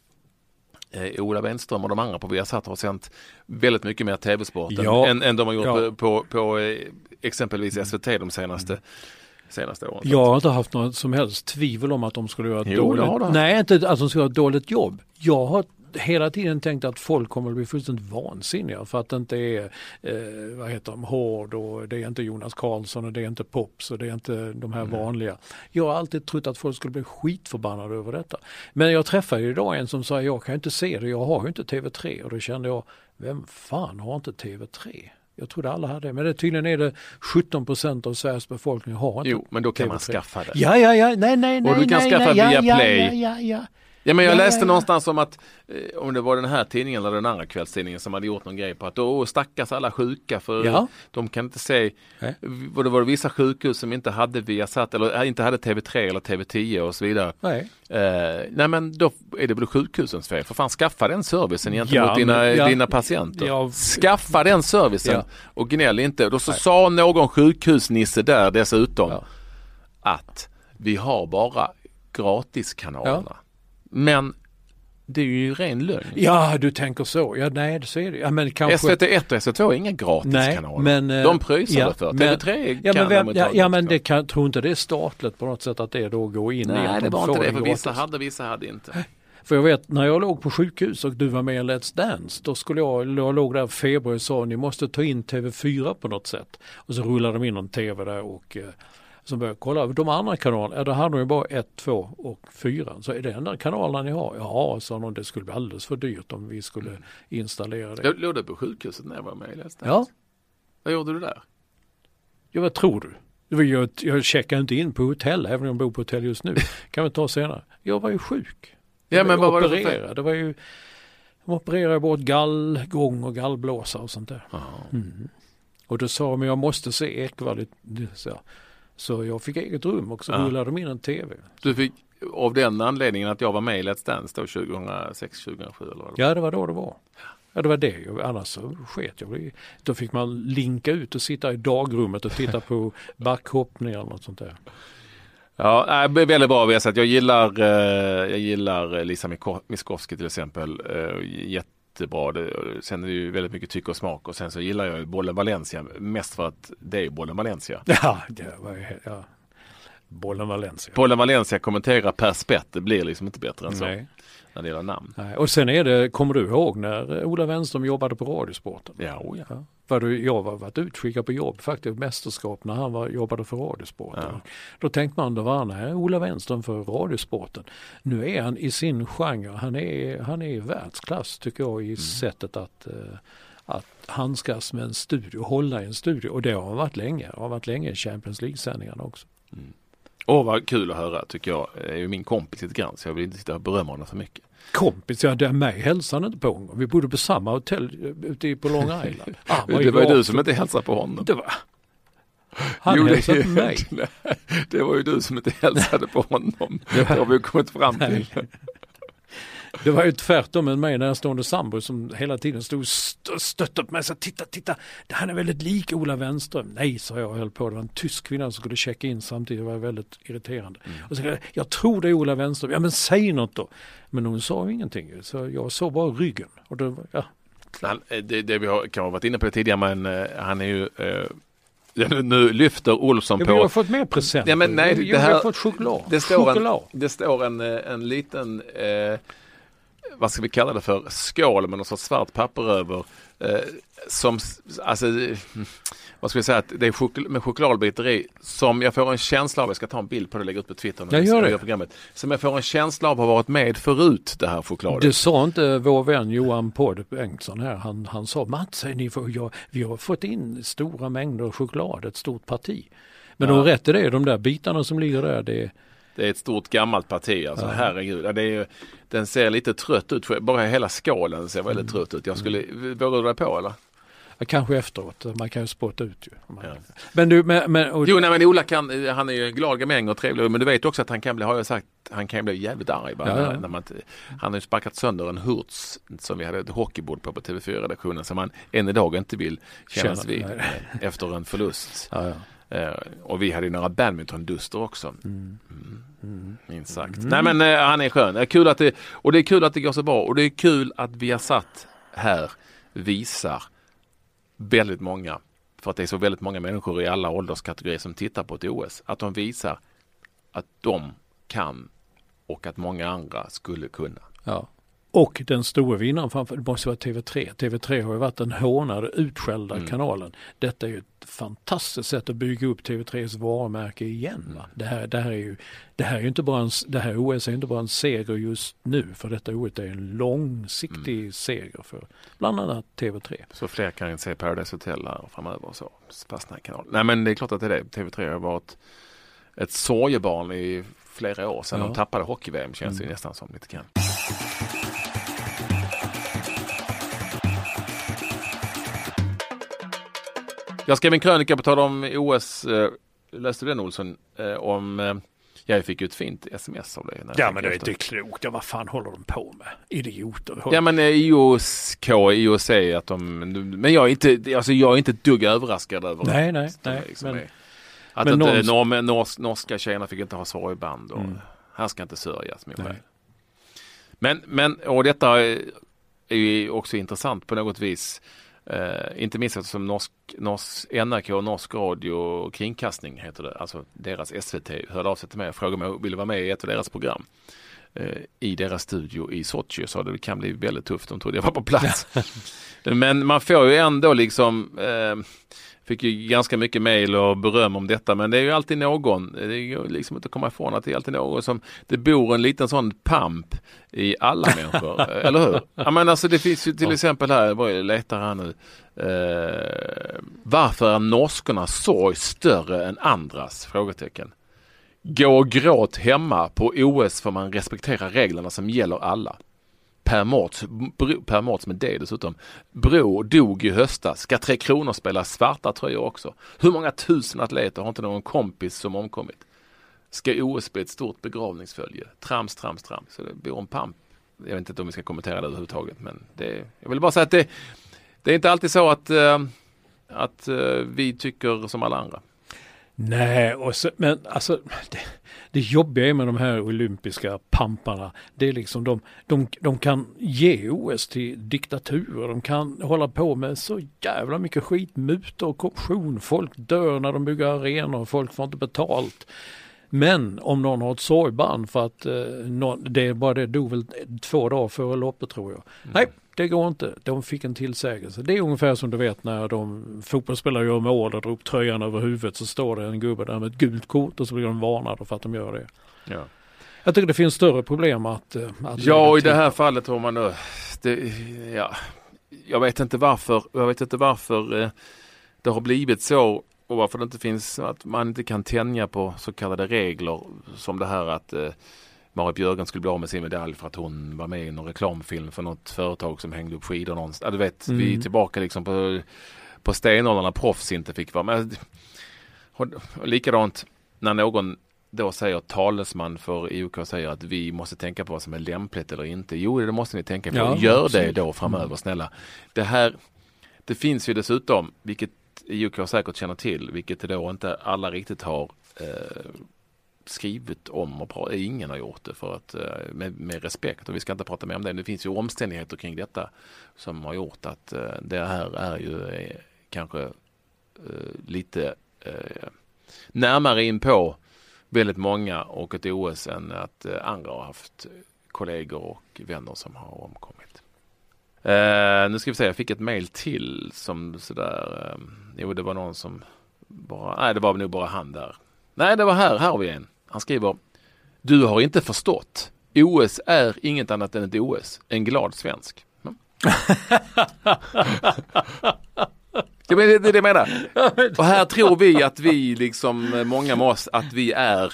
eh, Ola Wenström och de andra på Viasat har sänt väldigt mycket mer tv-sport ja. än, än de har gjort ja. på, på, på eh, exempelvis S V T de senaste mm. senaste åren. Jag har inte haft något som helst tvivel om att de skulle göra ett jo, dåligt... Nej, inte att de skulle göra ett dåligt jobb. Jag har hela tiden tänkt att folk kommer att bli fullständigt vansinniga för att det inte är eh, vad heter de, Hård och det är inte Jonas Karlsson och det är inte Pops och det är inte de här mm. vanliga. Jag har alltid trott att folk skulle bli skitförbannade över detta. Men jag träffade ju idag en som sa jag kan inte se det, jag har ju inte T V tre och då kände jag, vem fan har inte T V tre? Jag trodde alla hade det. Men det, tydligen är det sjutton procent av Sveriges befolkning har inte. Jo, men då kan T V tre. Man skaffa det. Ja, ja, ja. Nej, nej, nej. Och du kan nej, skaffa nej, via ja, Play. Ja, ja, ja. Ja, men jag ja, läste ja, ja. någonstans om att eh, om det var den här tidningen eller den andra kvällstidningen som hade gjort någon grej på att då stackars alla sjuka för ja. de kan inte se eh. vad det var vissa sjukhus som inte hade Viasat eller äh, inte hade T V tre eller T V tio och så vidare. Nej. Eh, nej men då är det väl sjukhusens fel. För fan skaffa den servicen gentemot ja, dina, ja. dina patienter. Ja. Skaffa den servicen ja. och gnäll inte. Då så sa någon sjukhusnisse där dessutom ja. att vi har bara gratiskanalerna. Ja. Men det är ju ren lögn. Ja, du tänker så. Ja, nej, det ser det. Ja, men kanske... S V T ett och S V T två är inga gratiskanaler. Men, de pröjsar ja, det för. Men, T V tre ja, kan men, de ja, ja, men det kan, tror inte det är statligt på något sätt att det då går in nej, i. Nej, det var inte det. För vissa hade, vissa hade inte. För jag vet, när jag låg på sjukhus och du var med i Let's Dance, då skulle jag, jag låg där feber och sa ni måste ta in T V fyra på något sätt. Och så rullade de in någon T V där och så började jag kolla. De andra kanalerna, ja, då hade de ju bara ett, två och fyra. Så är det enda kanalerna ni har? Ja, sa de, det skulle bli alldeles för dyrt om vi skulle mm. installera det. Jag låg på sjukhuset när jag var med i Let's Dance. Ja. Vad gjorde du där? Ja, vad tror du? Jag, jag checkar inte in på hotell, även om jag bor på hotell just nu. Kan vi ta senare. Jag var ju sjuk. Ja, men vad var det för det var ju de opererade bort gallgång och gallblåsa och sånt där. Mm. Och då sa de, jag måste se ekvalit. Så, så jag fick eget rum och så rullade de in en tv. Du fick av den anledningen att jag var med i Let's Dance då tjugohundrasex tjugohundrasju eller vad det var? Ja, det var då det var. Ja, det var det. Annars så sket jag. Då fick man linka ut och sitta i dagrummet och titta på backhoppning eller något sånt där. Ja, äh, väldigt bra vis att jag gillar eh, jag gillar Lisa Miskovsky till exempel. Eh, jättebra. Det, sen är det ju väldigt mycket tycke och smak och sen så gillar jag Bollen Valencia mest för att det är Bollen Valencia. Ja, det var ja. Bollen Valencia. Bollen Valencia kommenterar per spett. Det blir liksom inte bättre än så. Nej. När det gäller namn. Nej. Och sen är det, kommer du ihåg när Ola Wenström jobbade på Radiosporten? Ja, oh ja. ja. För jag var varit utskickad på jobb, faktiskt mästerskap när han var, jobbade för Radiosporten. Ja. Då tänkte man, då var han här, Ola Wenström för Radiosporten. Nu är han i sin genre, han är, han är i världsklass tycker jag i mm. sättet att, att handskas med en studio, hålla i en studio. Och det har han varit länge, det har varit länge i Champions League-sändningarna också. Mm. Åh, vad kul att höra tycker jag. Det är ju min kompis lite grann så jag vill inte sitta och berömma honom för mycket. Kompis, ja det är mig hälsade inte på honom. Vi bodde på samma hotell ute på Long Island. Ah, var det var ju du som inte hälsade på honom. Det var... Han jo, hälsade på mig. Det var ju du som inte hälsade på honom. Det, var... det har vi kommit fram till. Det var ju tvärtom med mig närstående sambo som hela tiden stod st- stöttade på mig och sa titta, titta, han är väldigt lik Ola Wenström. Nej, sa jag och höll på. Det var en tysk kvinna som skulle checka in samtidigt. Det var väldigt irriterande. Mm. Och så jag, jag tror det är Ola Wenström. Ja, men säg något då. Men hon sa ju ingenting. Så jag såg bara ryggen. Och då, ja. Han, det, det vi har, kan ha varit inne på tidigare, men uh, han är ju... Uh, Nu lyfter Olsson på... Ja, vi har fått mer present. Ja, men nej, det här, har fått choklad. Det står, choklad. En, det står en, en liten... Eh, vad ska vi kalla det för, skål med något sorts svart papper över eh, som, alltså vad ska vi säga, att det är chokl- med chokladbitar i som jag får en känsla av, jag ska ta en bild på det och lägga ut på Twitter när jag gör det. Gör programmet, som jag får en känsla av har varit med förut, det här chokladet. Det sa inte vår vän Johan Podd Bengtsson här, han, han sa, Mats, ni får, jag, vi har fått in stora mängder choklad, ett stort parti. Men ja. Då rätt är det, de där bitarna som ligger där, det är Det är ett stort gammalt parti, alltså ja. herregud. Det är ju, den ser lite trött ut, bara hela skålen ser väldigt mm. trött ut. Jag skulle, mm. vågar du dig på eller? Ja, kanske efteråt, man kan ju spotta ut ju. Man, ja. Men du, men, men, och, jo, nej, men Ola kan, han är ju glad gamäng och trevlig, men du vet också att han kan bli, har jag sagt, han kan bli jävligt arg. Bara, ja, ja. När man, han har ju sparkat sönder en Hurts som vi hade ett hockeybord på på T V fyra-redaktionen som man än idag inte vill kännas vid efter en förlust. Ja, ja. Uh, och vi hade ju några badminton-duster också. Mm. Mm. Mm. Minst sagt. Mm. Nej men uh, han är skön. Det är kul att det, och det är kul att det går så bra. Och det är kul att vi har satt här visar väldigt många, för att det är så väldigt många människor i alla ålderskategorier som tittar på ett O S, att de visar att de kan och att många andra skulle kunna. Ja. Och den stora vinnaren framför det måste vara T V tre. T V tre har ju varit den hånade, utskällda mm. kanalen. Detta är ju ett fantastiskt sätt att bygga upp T V tres varumärke igen. Va? Det, här, det, här är ju, det här är ju inte bara en, det här O S är inte bara en seger just nu, för detta O S är en långsiktig mm. seger för bland annat T V tre. Så fler kan inte se Paradise Hotel här framöver och så fastna i kanalen. Nej men det är klart att det är det. T V tre har varit ett sorgebarn i flera år sedan. Ja. De tappade hockey-V M känns det mm. nästan som lite kan. Jag skrev en krönika på tal om O S, eh, läste du den Olsson, eh, om, eh, jag fick ju ett fint sms av dig. Ja men det är inte klokt, ja, vad fan håller de på med? Idioter. Ja men eh, I O S K, I O C, att de, men jag är inte, alltså jag är inte ett dugg överraskad över nej, det. Nej, nej, liksom men, att men inte, någon... norm, nors, norska tjejerna fick inte ha sorgband och mm. här ska inte sörjas min väg. Men, men, och detta är ju också intressant på något vis. Uh, inte minst som norsk, norsk N R K, Norsk Radio och Kringkastning heter det, alltså deras S V T hörde av sig till mig och frågade om jag ville vara med i ett av deras program uh, i deras studio i Sochi, så det kan bli väldigt tufft, de trodde jag var på plats. Men man får ju ändå liksom uh, fick ju ganska mycket mejl och beröm om detta, men det är ju alltid någon, det är ju liksom inte att komma ifrån att det är alltid någon som, det bor en liten sån pamp i alla människor, eller hur? Ja men alltså det finns ju till ja. exempel här, jag letar här nu, eh, varför är norskorna sorg större än andras? Frågetecken. Gå och gråt hemma på O S för man respekterar reglerna som gäller alla. Per Mårts, Per Mårts med det dessutom. Bro dog i höstas. Ska Tre Kronor spela svarta tröjor också? Hur många tusen atleter har inte någon kompis som omkommit? Ska O S bli ett stort begravningsfölje? Trams, trams, trams. Så det blir en pamp. Jag vet inte om vi ska kommentera det överhuvudtaget, men det, jag vill bara säga att det, det är inte alltid så att, uh, att uh, vi tycker som alla andra. Nej, och så, men alltså det, det jobbiga med de här olympiska pamparna, det är liksom de, de, de kan ge O S till diktaturer, de kan hålla på med så jävla mycket skit, mutor och korruption, folk dör när de bygger arenor, folk får inte betalt. Men om någon har ett sorgband för att eh, någon, det är bara det dog väl två dagar före loppet tror jag. Mm. Nej, det går inte. De fick en tillsägelse. Det är ungefär som du vet när de fotbollsspelare gör mål och drar upp tröjan över huvudet, så står det en gubbe där med ett gult kort och så blir de varnade för att de gör det. Ja. Jag tycker det finns större problem att... att ja, och i det här fallet har man då... Det, ja, jag vet inte varför, jag vet inte varför eh, det har blivit så. Och varför det inte finns, att man inte kan tänja på så kallade regler som det här att eh, Marit Björgen skulle bli av med sin medalj för att hon var med i någon reklamfilm för något företag som hängde upp skidor någonstans. Ja, du vet, mm. vi är tillbaka liksom på, på stenåldrarna, proffs inte fick vara med. Och, och likadant när någon då säger, talesman för I O K säger att vi måste tänka på vad som är lämpligt eller inte. Jo, det måste ni tänka på. Ja, Gör absolut. det då framöver, mm. snälla. Det här, det finns ju dessutom, vilket I O K säkert känner till, vilket då inte alla riktigt har eh, skrivit om, och pra- ingen har gjort det för att, eh, med, med respekt, och vi ska inte prata mer om det. Det finns ju omständigheter kring detta som har gjort att eh, det här är ju eh, kanske eh, lite eh, närmare in på väldigt många och ett O S än att eh, andra har haft kollegor och vänner som har omkommit. Eh, nu ska vi se, jag fick ett mejl till som sådär, eh, jo det var någon som bara, nej det var nog bara han där. Nej det var här, här har vi en. Han skriver, du har inte förstått. O S är inget annat än ett O S. En glad svensk. Mm. det är det jag menar. Och här tror vi att vi liksom, många med oss, att vi är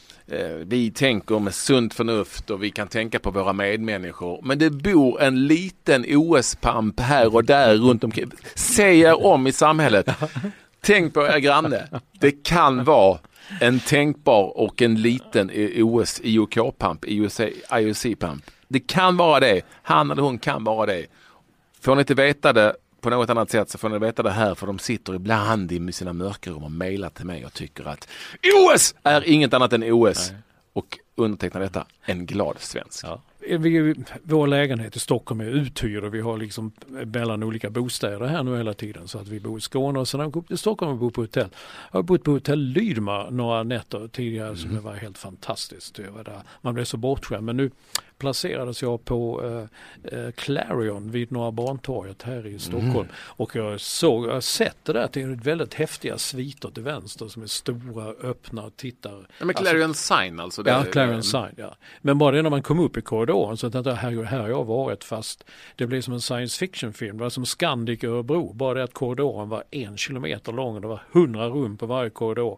vi tänker med sunt förnuft och vi kan tänka på våra medmänniskor. Men det bor en liten O S-pamp här och där runt omkring. Säger om i samhället. Tänk på er granne. Det kan vara en tänkbar och en liten O S I O K-pamp, I O C-pamp. Det kan vara det. Han eller hon kan vara det. Får ni inte veta det på något annat sätt så får ni veta det här, för de sitter ibland i sina mörkerrum och mejlar till mig och tycker att O S är inget annat än O S. Nej. Och undertecknar detta, en glad svensk. Ja. Vi, vår lägenhet i Stockholm är uthyrd och vi har liksom mellan olika bostäder här nu hela tiden, så att vi bor i Skåne och sen har vi gått till Stockholm och bor på hotell. Jag har bott på hotell Lydmar några nätter tidigare mm. som det var helt fantastiskt. Det var där. Man blev så bortskämd, men nu placerades jag på eh, eh, Clarion vid Norra Bantorget här i Stockholm. Mm. Och jag såg, jag har sett det där till väldigt häftiga sviter till vänster som är stora, öppna och tittar. Ja, men Clarion alltså, Sign alltså? Det ja, Clarion är, Sign, ja. Men bara det när man kom upp i korridoren så tänkte jag, här, här har jag varit, fast det blev som en science fiction-film. Det var som Scandic Örebro, bara det att korridoren var en kilometer lång och det var hundra rum på varje korridor.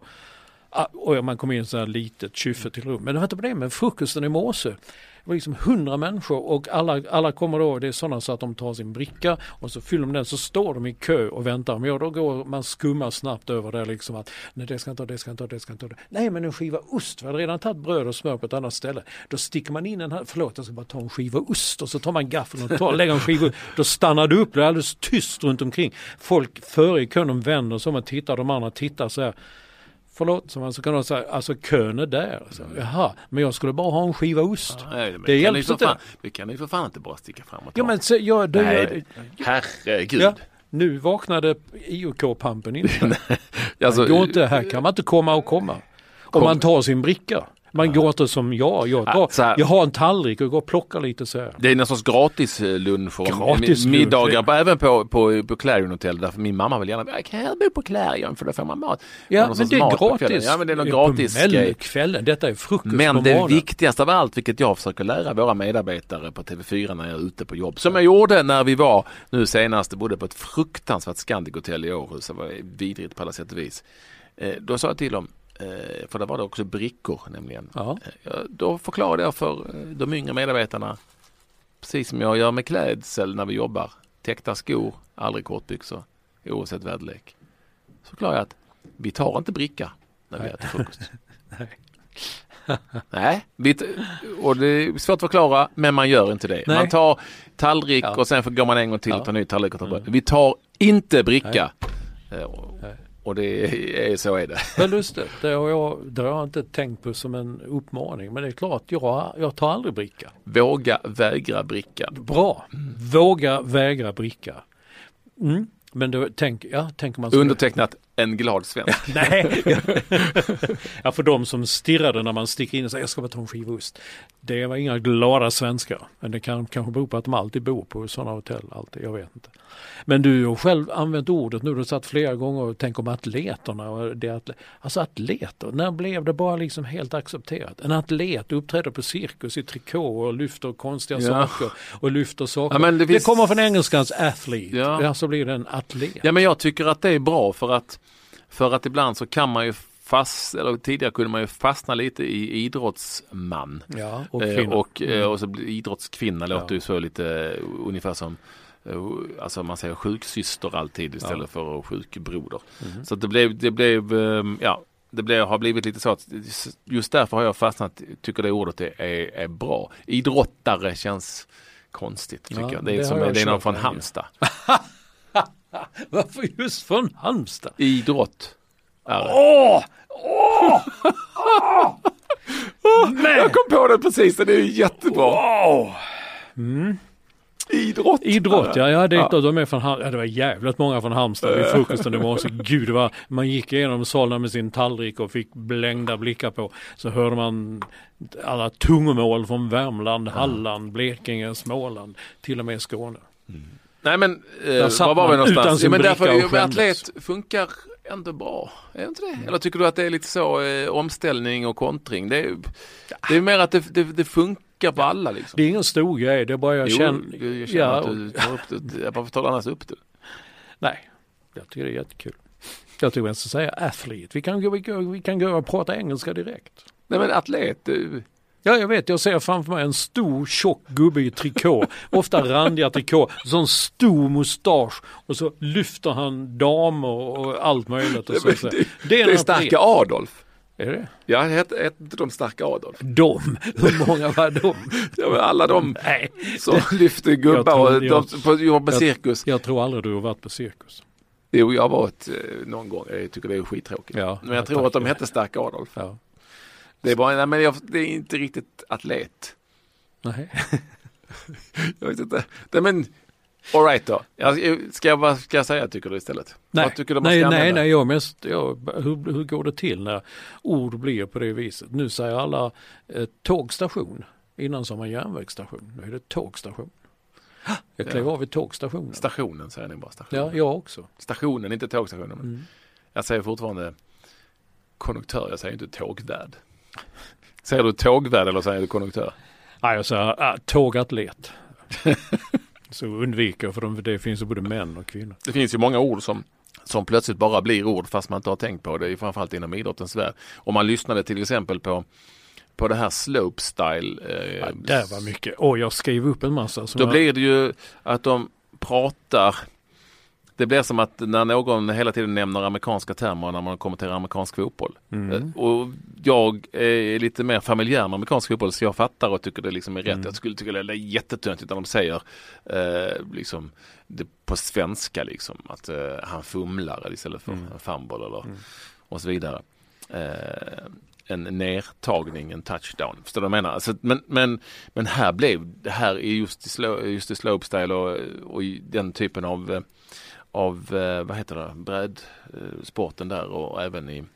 Och man kom in så här litet tjuffet till rum. Men det var inte på det med frukosten i morse. Det var liksom hundra människor och alla, alla kommer då, det är sådana så att de tar sin bricka och så fyller de den, så står de i kö och väntar. Men då går man skummar snabbt över det liksom att nej det ska inte ha, det ska inte ha, det ska inte ha. Nej men en skiva ost, vi hade redan tagit bröd och smör på ett annat ställe. Då sticker man in en här, förlåt jag ska bara ta en skiva ost och så tar man gaffeln och tar, lägger en skiva ost. Då stannar det upp, det är alldeles tyst runt omkring. Folk före i kön, de vänder sig om och tittar, de andra tittar så här. Förlåt, så man så kan man säga, alltså kön är där. Så, jaha, men jag skulle bara ha en skiva ost. Ja, nej, det hjälps inte. Vi kan ju för fan inte bara sticka fram och ta. Ja, men så, ja, det, nej, jag, herregud. Ja, nu vaknade I O K-pampen inte. alltså, går inte, här kan man inte komma och komma. Om kom. man tar sin bricka. Man går inte som jag. Jag, tar, ja, jag har en tallrik och går och plockar lite så här. Det är en sorts gratis lunch. Gratis middagar lunch. Även på, på, på Clarion Hotel. Därför min mamma vill gärna, jag kan här bo på Clarion för då får man mat. Ja, men det är gratis. Ja, men det är någon gratis grej. Kvällen. Detta är frukost. Men det morgonen. Viktigaste av allt, vilket jag försöker lära våra medarbetare på T V fyra när jag är ute på jobb. Som jag gjorde när vi var nu senast, bodde på ett fruktansvärt Scandic Hotel i Århus. Det var vidrigt på alla sätt och vis. Eh, då sa jag till dem, för det var det också brickor nämligen. Ja. Då förklarade jag för de yngre medarbetarna, precis som jag gör med klädsel när vi jobbar, täckta skor, aldrig kortbyxor, oavsett väderlek. Så förklarade jag att vi tar inte bricka när vi äter frukost. Nej. Nej, vi t- och det är svårt att förklara, men man gör inte det. Nej. Man tar tallrik ja. och sen går man en gång till och tar ny tallrik och tar bröd. Mm. Vi tar inte bricka. Nej. Nej. Och det är, så är det. Men lustigt, det har, jag, det har jag inte tänkt på som en uppmaning. Men det är klart, jag, jag tar aldrig bricka. Våga vägra bricka. Bra, mm. våga vägra bricka. Mm. Men då, tänk, ja, tänker man... Undertecknat en glad svensk. Nej. Ja, för de som stirrade när man sticker in och säger jag ska bara ta en skiva ost. Det var inga glada svenskar. Men det kan kanske bero på att de alltid bor på sådana hotell. Alltid, jag vet inte. Men du har själv använt ordet nu. Du har satt flera gånger och tänkt om atleterna. Och det atle- alltså atleter, när blev det bara liksom helt accepterat? En atlet uppträder på cirkus i trikå och lyfter konstiga ja. saker. Och lyfter saker. Ja, men det, finns... det kommer från engelskans athlete. Ja. Ja, så blir det en atlet. Ja, men jag tycker att det är bra för att För att ibland så kan man ju fast, eller tidigare kunde man ju fastna lite i idrottsman. Ja, och eh, och, mm. och så idrottskvinna låter ja. ju så lite ungefär som, alltså man säger sjuksyster alltid istället ja. för sjukbroder. Mm. Så det blev, det blev, ja, det blev, har blivit lite så att just därför har jag fastnat, tycker det ordet är, är, är bra. Idrottare känns konstigt tycker ja, jag. Det är, det som, det är någon från Halmstad. Varför just från Halmstad? Idrott. Åh! Åh! Men jag kom på det precis, det är ju jättebra. Wow. Mm. Idrott. Idrott, ja. Jag hade ja. Ett av dem är från ja, det var jävligt många från Halmstad vid frukosten. Det var så gud, det var, man gick igenom salen med sin tallrik och fick blängda blickar på. Så hörde man alla tungomål från Värmland, Halland, Blekinge, Småland, till och med Skåne. Mm. Nej men, eh, var var vi någonstans? Ja, men därför är ju atlet funkar ändå bra. Är det inte det? Mm. Eller tycker du att det är lite så eh, omställning och kontring? Det är, det är mer att det, det, det funkar på alla liksom. Det är ingen stor grej, det är bara jag jo, känner... jag känner ja, att du tar upp det. Jag bara tar annars upp det. Nej, jag tycker det är jättekul. Jag tycker jag ska säga athlete. Vi kan, vi, vi kan gå och prata engelska direkt. Nej men atlet... Du... Ja, jag vet. Jag ser framför mig en stor, tjock gubbe i trikå. Ofta randiga trikå. Sån stor mustasch. Och så lyfter han damer och allt möjligt. Och så, det, så. Det, det är, det är starka Adolf. Är det? Ja, hette het, de starka Adolf. De? Hur många var de? Ja, men alla de Nej. som lyfter gubbar och de som jobbar på cirkus. Jag, jag tror aldrig du har varit på cirkus. Jo, jag har varit eh, någon gång. Jag tycker det är skittråkigt. Ja, men jag ja, tror tack. Att de hette starka Adolf. Ja. Det är bara, nej, men jag, det är inte riktigt atlet. Nej. Jag vet inte. Nej, men all right då. Jag, ska jag vad ska jag säga tycker du istället? Nej, vad tycker du nej, nej, nej, jag mest, jag, hur, hur går det till när ord blir på det viset? Nu säger alla eh, tågstation. Innan som en järnvägsstation. Nu är det tågstation. Jag klev ja. av i tågstationen. Stationen säger ni bara. Stationen. Ja, jag också. Stationen, inte tågstationen. Men mm. jag säger fortfarande konduktör, jag säger inte tågvärd. Säger du tågvärd eller säger du konduktör? Nej, jag säger äh, tågatlet. Så undviker, för de, det finns ju både män och kvinnor. Det finns ju många ord som, som plötsligt bara blir ord fast man inte har tänkt på det, i framförallt inom idrottens värld. Om man lyssnade till exempel på, på det här slopestyle. Eh, ja, det var mycket. Åh, jag skrev upp en massa. Som då jag... blir det ju att de pratar... Det blir som att när någon hela tiden nämner amerikanska termer när man kommer till amerikansk fotboll. Mm. Och jag är lite mer familjär med amerikansk fotboll så jag fattar och tycker det liksom är rätt. Mm. Jag skulle tycka det är jättetöntigt när de säger eh, liksom, det på svenska liksom, att eh, han fumlar istället för mm. en fumble eller, mm. och så vidare. Eh, en nedtagning, en touchdown. Förstår du vad jag menar? Alltså, men, men, men här blev det här är just i, slow, just i slopestyle och, och i den typen av av, vad heter det, brädsporten där och även i,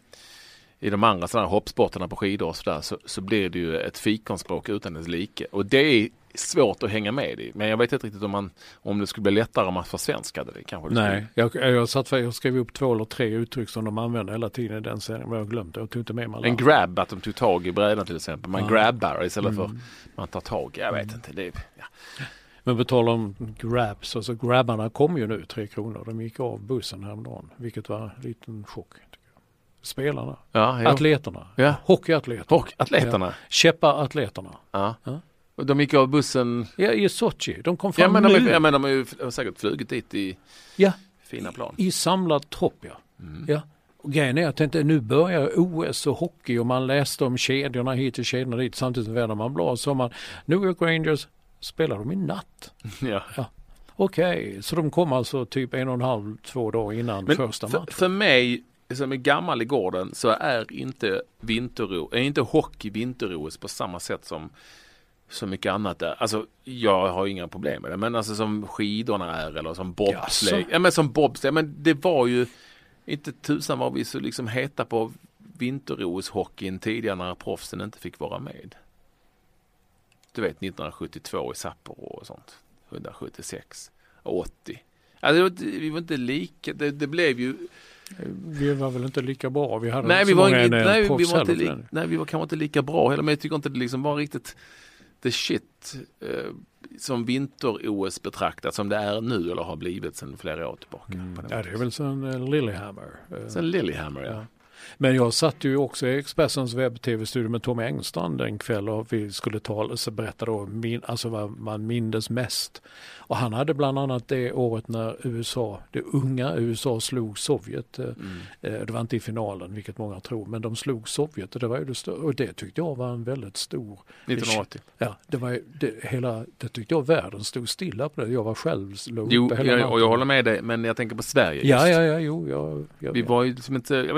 i de andra sådana hoppsporterna på skidor och sådär så, så blir det ju ett fikonspråk utan dess like. Och det är svårt att hänga med i. Men jag vet inte riktigt om, man, om det skulle bli lättare om man försvenskade det. Kanske det Nej, jag, jag, satt för, jag skrev upp två eller tre uttryck som de använder hela tiden i den serien. Men jag har glömt det. Jag tog inte med mig alla. En grab, att de tog tag i brädan till exempel. Man ja. grabbar istället för mm. man tar tag. Jag vet mm. inte. Det är, ja. Men på tal om grabs, alltså grabbarna kom ju nu, tre kronor. De gick av bussen häromdagen, vilket var en liten chock. Spelarna, ja, ja. atleterna, ja. hockeyatleterna. Hockeyatleterna. Ja. Käppa-atleterna. Ja. Ja. Och de gick av bussen... Ja, i Sochi. De kom fram ja, men de, nu. Ja, men de har ju säkert flugit dit i ja. fina plan. I, i samlad tropp, ja. Mm. ja. Och grejen är, jag tänkte, nu börjar O S och hockey och man läste om kedjorna hit och kedjorna dit. Samtidigt som vänder man blad så man, New York Rangers spelar de i natt. Ja. ja. Okej, okay. Så de kom alltså typ en och en halv, två dagar innan men första matchen. För, för mig som är gammal i gården så är inte vinterro, är inte hockey vinter-O S på samma sätt som så mycket annat där. Alltså jag har inga problem med det, men alltså som skidorna är eller som bobsleigh. Ja, men som bobsleigh, men det var ju inte tusan var vi så liksom heta på vinter-O S-hockeyn tidigare när proffsen inte fick vara med. Du vet nittonhundrasjuttiotvå i Sapporo och sånt. etthundrasjuttiosex och åttio. Alltså vi var inte lika, det, det blev ju vi var väl inte lika bra. Vi hade nej, vi var, inte, nej, vi var inte li, nej, vi var kanske inte lika bra heller, men jag tycker inte det liksom var riktigt the shit eh, som vinter-O S betraktat som det är nu eller har blivit sedan flera år tillbaka. Mm. Ja, det är väl sen uh, Lillehammer. Sen Lillehammer, ja. ja. Men jag satt ju också i Expressens webb-tv-studio med Tommy Engstrand en kväll och vi skulle tala, så berätta då min, alltså vad man mindes mest. Och han hade bland annat det året när U S A, det unga U S A slog Sovjet. Mm. Det var inte i finalen, vilket många tror, men de slog Sovjet och det var ju det större, och det tyckte jag var en väldigt stor... nittonhundraåttio. Ja, det var det, hela, det tyckte jag världen stod stilla på det. Jag var själv slog Jo, jag, och jag håller med dig, men jag tänker på Sverige just. Ja, ja, ja, jo. Jag, jag, vi var ju liksom inte, jag vet inte, vi kan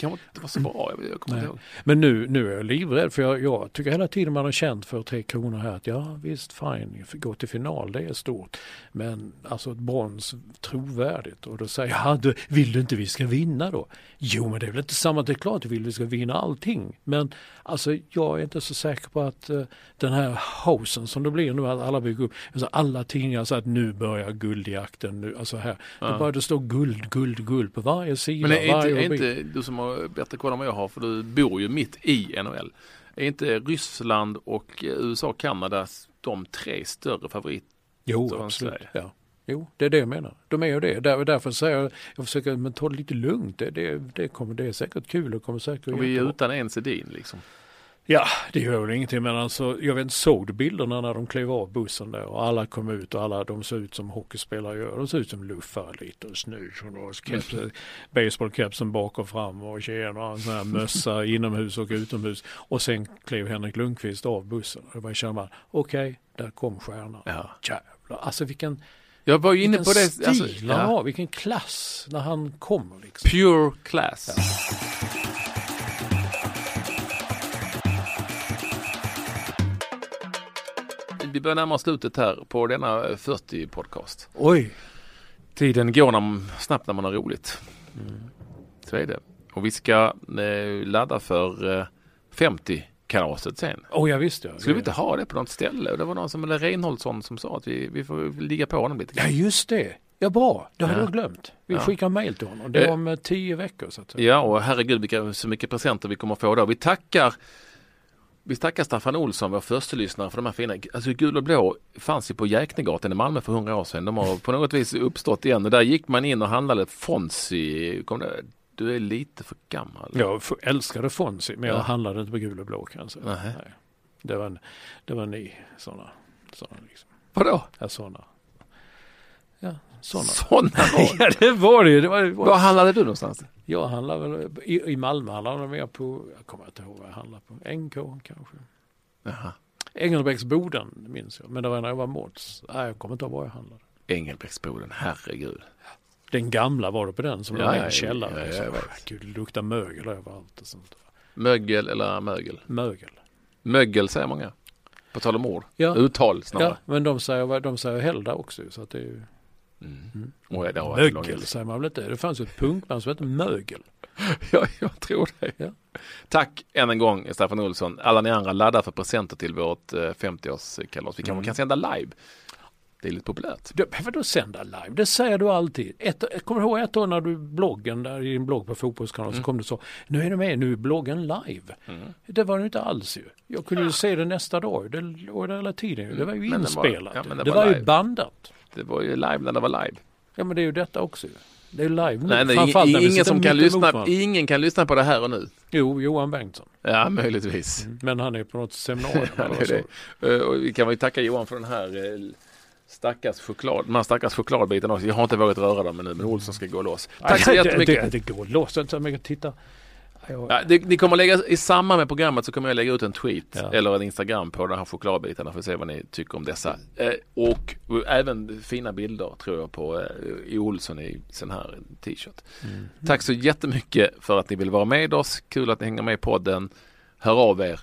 kanske inte var så bra. Jag kommer ihåg. Men nu, nu är jag livrädd för jag, jag tycker hela tiden man har känt för Tre Kronor här att ja visst fine, gå till final det är stort. Men alltså ett brons trovärdigt och då säger jag, du, vill du inte vi ska vinna då? Jo men det är väl inte samma, det är klart du vill vi ska vinna allting. Men alltså jag är inte så säker på att uh, den här hausen som det blir nu att alla bygger upp, alltså, alla tidningar så att nu börjar guldjakten nu, alltså här, ja. Det börjar det stå guld, guld, guld på varje sida. Men är varje inte, är inte du som har bättre koll än vad jag har, för du bor ju mitt i N H L, är inte Ryssland och U S A och Kanada de tre större favoriter? Jo, absolut. Ja. Jo, det är det jag menar. De är ju det. Där, därför säger jag, jag försöker men ta det lite lugnt. Det, det, det, kommer, det är säkert kul och kommer säkert och vi är utan en Sedin liksom. Ja, det gör väl ingenting, men alltså, jag vet inte, såg du bilderna när de klev av bussen där och alla kom ut och alla, de såg ut som hockeyspelare gör. De såg ut som luffar lite och snus och keps, baseballkepsen bak och fram och tjejerna och en sån här mössa inomhus och utomhus. Och sen klev Henrik Lundqvist av bussen och jag kände man, okej, okay, där kom stjärnan. Ja. Jävlar, alltså vilken... Jag var ju inne på det. Stil alltså, ja. Han har, vilken klass när han kommer. Liksom. Pure class. Ja. Vi börjar närma oss slutet här på denna fyrtio-podcast. Oj! Tiden går när, snabbt när man har roligt. Mm. Så är det. Och vi ska eh, ladda för eh, femtio-kalaset sen. Oh, ja, visst, ja. Skulle vi inte ha det på något ställe? Det var någon som, eller Reinholdsson som sa att vi, vi får ligga på honom lite. Ja, just det. Ja, bra. Det har ja. jag glömt. Vi ja. skickar mejl till honom. Det är om tio veckor. Så att säga. Ja, och herregud vilka, så mycket presenter vi kommer att få då. Vi tackar Vi tackar Staffan Olsson, vår första lyssnare, för de här fina. Alltså Gul och Blå fanns ju på Jäknegatan i Malmö för hundra år sedan. De har på något vis uppstått igen. Och där gick man in och handlade Fonzie. Kom det, du är lite för gammal. Jag älskade Fonzie, men jag ja. handlade inte på Gul och Blå kanske. Nej. Nej. Det var, det var ni sådana. sådana liksom. Vadå? Ja, sådana. Ja, sådana. Sådana? Ja, det var det ju. Det var, det var... Var handlade du någonstans? Jag handlade väl, i, i Malmö handlade jag mer på, jag kommer inte ihåg vad jag handlade på, N K kanske. Jaha. Engelbrektsboden minns jag, men det var när jag var Mårts. Nej, jag kommer inte ihåg vad jag handlade. Engelbrektsboden, herregud. Den gamla var det på den som ja, var ja, en källare. Ja, liksom. ja, ja, Gud, det luktar mögel överallt och sånt. Mögel eller mögel? Mögel. Mögel säger många. På tal om ord. Ja. Uttal snarare. Ja, men de säger, de säger Helda också, så att det är ju... Mm. Mm. Oh, ja, det var mögel säger man väl inte. Det fanns ju ett punkband som hette Mögel. Ja, jag tror det. Ja. Tack än en gång Staffan Olsson. Alla ni andra laddar för presenter till vårt femtio-årskalas. Vi kan, mm. kan sända live. Det är lite populärt. Varför då sända live? Det säger du alltid. Ett, kommer du ihåg ett år när du bloggen där i din blogg på Fotbollskanalen mm. så kom du så, nu är du med, nu är bloggen live. Mm. Det var det inte alls ju. Jag kunde ju se det nästa dag. Det var det hela tiden. Det var ju mm. inspelat. Det var, ja, det, det var, var ju bandat. Det var ju live när det var live. Ja, men det är ju detta också. Det är live nu. Nej, nej, ingen, som kan lyssna, ingen kan lyssna på det här och nu. Jo, Johan Bengtsson. Ja, möjligtvis. Mm. Men han är på något seminarium. Ja, det är det. Och vi kan väl tacka Johan för den här stackars choklad. Den här stackars chokladbiten också. Jag har inte vågat röra dem nu, men Olsson ska gå loss. Tack så jättemycket. Det, det, det går loss. Jag inte mycket titta. Ja, det, ni kommer att lägga, i samband med programmet så kommer jag lägga ut en tweet ja. eller en Instagram på den här chokladbitarna för att se vad ni tycker om dessa. Eh, och, och även fina bilder tror jag på eh, i Olsson i sån här t-shirt. Mm. Tack så jättemycket för att ni vill vara med oss. Kul att ni hänger med i podden. Hör av er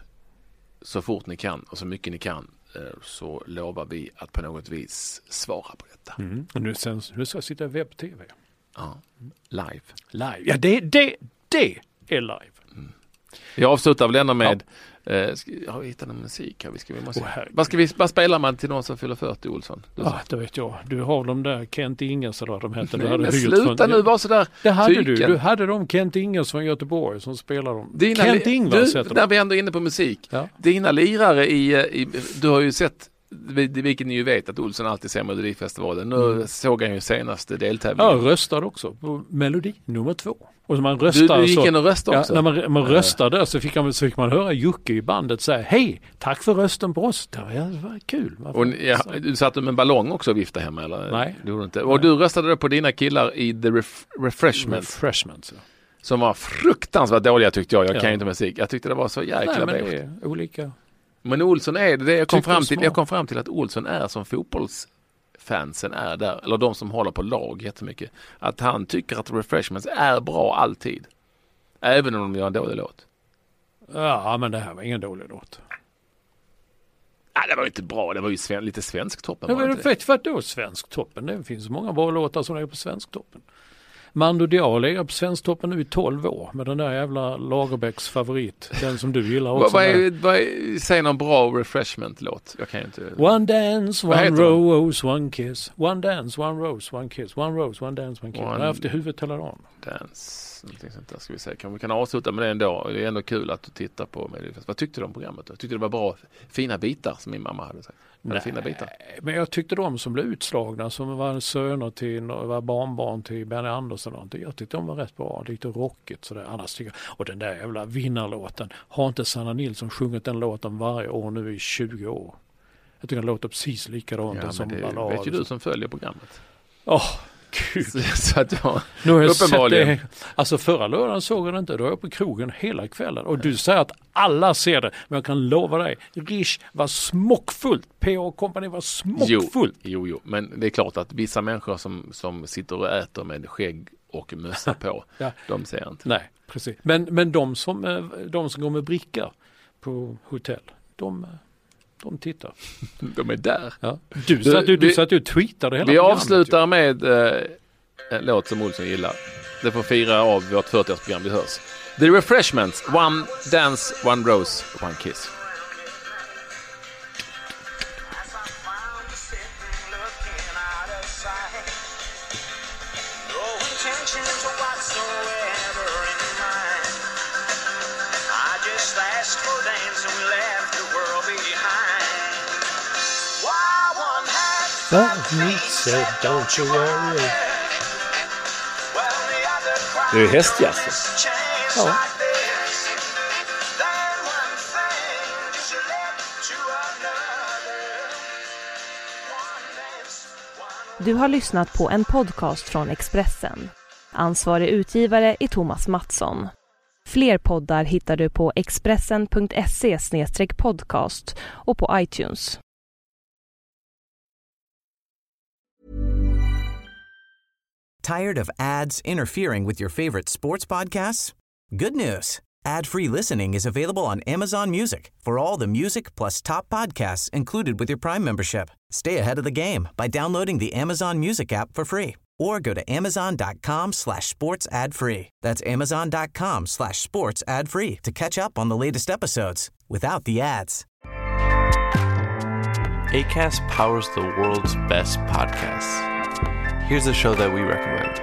så fort ni kan och så mycket ni kan. Eh, så lovar vi att på något vis svara på detta. Mm. Och nu, sen, nu ska jag sitta i webb-tv. Ja, live. Live. Ja, det, det, det är live. Mm. Jag avslutar väl ändå med ja. eh, ska, har vi hittat någon musik här? Vi ska, vi måste, oh, vad ska vi, vad spelar man till någon som fyller fyrtio, Olsson? Ja, det vet jag. Du har de där Kent Ingers eller vad de heter. Nej, men sluta från, nu, var sådär det hade tyken. du. Du hade de Kent Ingers från Göteborg som spelar dem. Dina Kent li- Ingers du, där vi ändå är inne på musik. Ja. Dina lirare i, i, du har ju sett, vilket ni ju vet att Olsson alltid ser Melodifestivalen. Nu mm. såg han ju senaste deltävlingen. Ja, röstade också på Melodi nummer två. Och så man röstar du, du gick så, in och röstade också? Ja, när man, man röstade så fick, man, så fick man höra Jocke i bandet säga hej, tack för rösten på oss. Det var, ja, det var kul. Och, ja, du satt med en ballong också och viftade hemma? Eller? Nej. Du gjorde inte. Och Nej. Du röstade då på dina killar i The Ref- Refreshment. Refreshment, ja. Som var fruktansvärt dåliga tyckte jag. Jag ja. kan ju inte musik. Jag tyckte det var så jäkla Nej, men det är olika. Men Olsson är det. Jag kom, fram till, jag kom fram till att Olsson är som fotbollsfansen är där. Eller de som håller på lag jättemycket. Att han tycker att Refreshments är bra alltid. Även om de gör en dålig låt. Ja, men det här var ingen dålig låt. Ja, det var inte bra. Det var ju sven- lite Svensktoppen. Ja, men vet vad då Svensktoppen? Det finns många bra låtar som ligger på Svensktoppen. Mando Diao ligger på Svensktoppen nu i tolv år med den där jävla Lagerbäcks favorit. Den som du gillar också. Vad är, vad är, säg någon bra refreshment-låt. Jag kan ju inte... One dance, one rose, one kiss. One dance, one rose, one kiss. One rose, one dance, one kiss. One... Jag har haft i huvudet hela dagen. Dance, någonting sånt där ska vi säga. Kan vi kan avsluta med det ändå. Det är ändå kul att du tittar på Melodifestivalen. Vad tyckte du om programmet då? Tyckte det var bra, fina bitar som min mamma hade sagt? Nej, fina bitar. Men jag tyckte de som blev utslagna, som var söner till och var barnbarn till Benny Andersson och jag tyckte de var rätt bra, lite rockigt sådär. Annars tycker jag, och den där jävla vinnarlåten, har inte Sanna Nilsson sjungit den låten varje år nu i tjugo år? Jag tycker den låter precis likadant ja, som det ballad. vet ju du som följer programmet. Åh, oh, gud. Så, så att jag, nu har jag uppenbarligen. Sett det. Alltså förra lördagen såg jag det inte, då var jag på krogen hela kvällen. Och du säger att alla ser det, men jag kan lova dig, Rish var smockfullt. P A Company var smockfullt. Jo, jo, jo, men det är klart att vissa människor som, som sitter och äter med skägg och mössa på, ja. De ser inte. Nej, precis. Men, men de, som, de som går med brickor på hotell, de... De tittar. De är där. Ja. Du satt ju du, du, du tweetade hela Vi avslutar ju. med eh, en låt som Olsson gillar. Det får fira av vårt fyrtioårsprogram. Vi hörs. The Refreshments. One dance, one rose, one kiss. But me said, don't you worry. Det är hästjazzen. Ja. Du har lyssnat på en podcast från Expressen. Ansvarig utgivare är Thomas Mattsson. Fler poddar hittar du på expressen punkt se slash podcast och på iTunes. Tired of ads interfering with your favorite sports podcasts? Good news. Ad-free listening is available on Amazon Music for all the music plus top podcasts included with your Prime membership. Stay ahead of the game by downloading the Amazon Music app for free or go to amazon.com slash sports ad free. That's amazon.com slash sports ad free to catch up on the latest episodes without the ads. Acast powers the world's best podcasts. Here's a show that we recommend.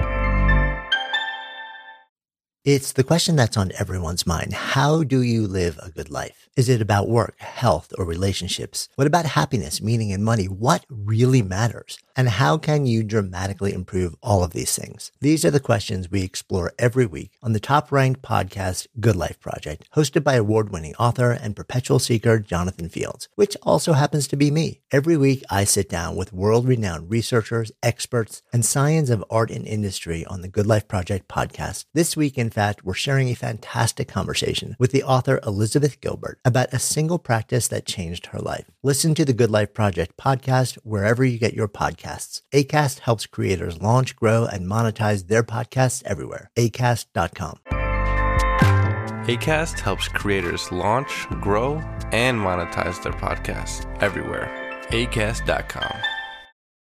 It's the question that's on everyone's mind. How do you live a good life? Is it about work, health, or relationships? What about happiness, meaning, and money? What really matters? And how can you dramatically improve all of these things? These are the questions we explore every week on the top-ranked podcast, Good Life Project, hosted by award-winning author and perpetual seeker Jonathan Fields, which also happens to be me. Every week, I sit down with world-renowned researchers, experts, and science of art and industry on the Good Life Project podcast. This week, in fact, we're sharing a fantastic conversation with the author Elizabeth Gilbert about a single practice that changed her life. Listen to the Good Life Project podcast wherever you get your podcasts. Acast helps creators launch, grow, and monetize their podcasts everywhere. acast dot com. Acast helps creators launch, grow, and monetize their podcasts everywhere. acast dot com.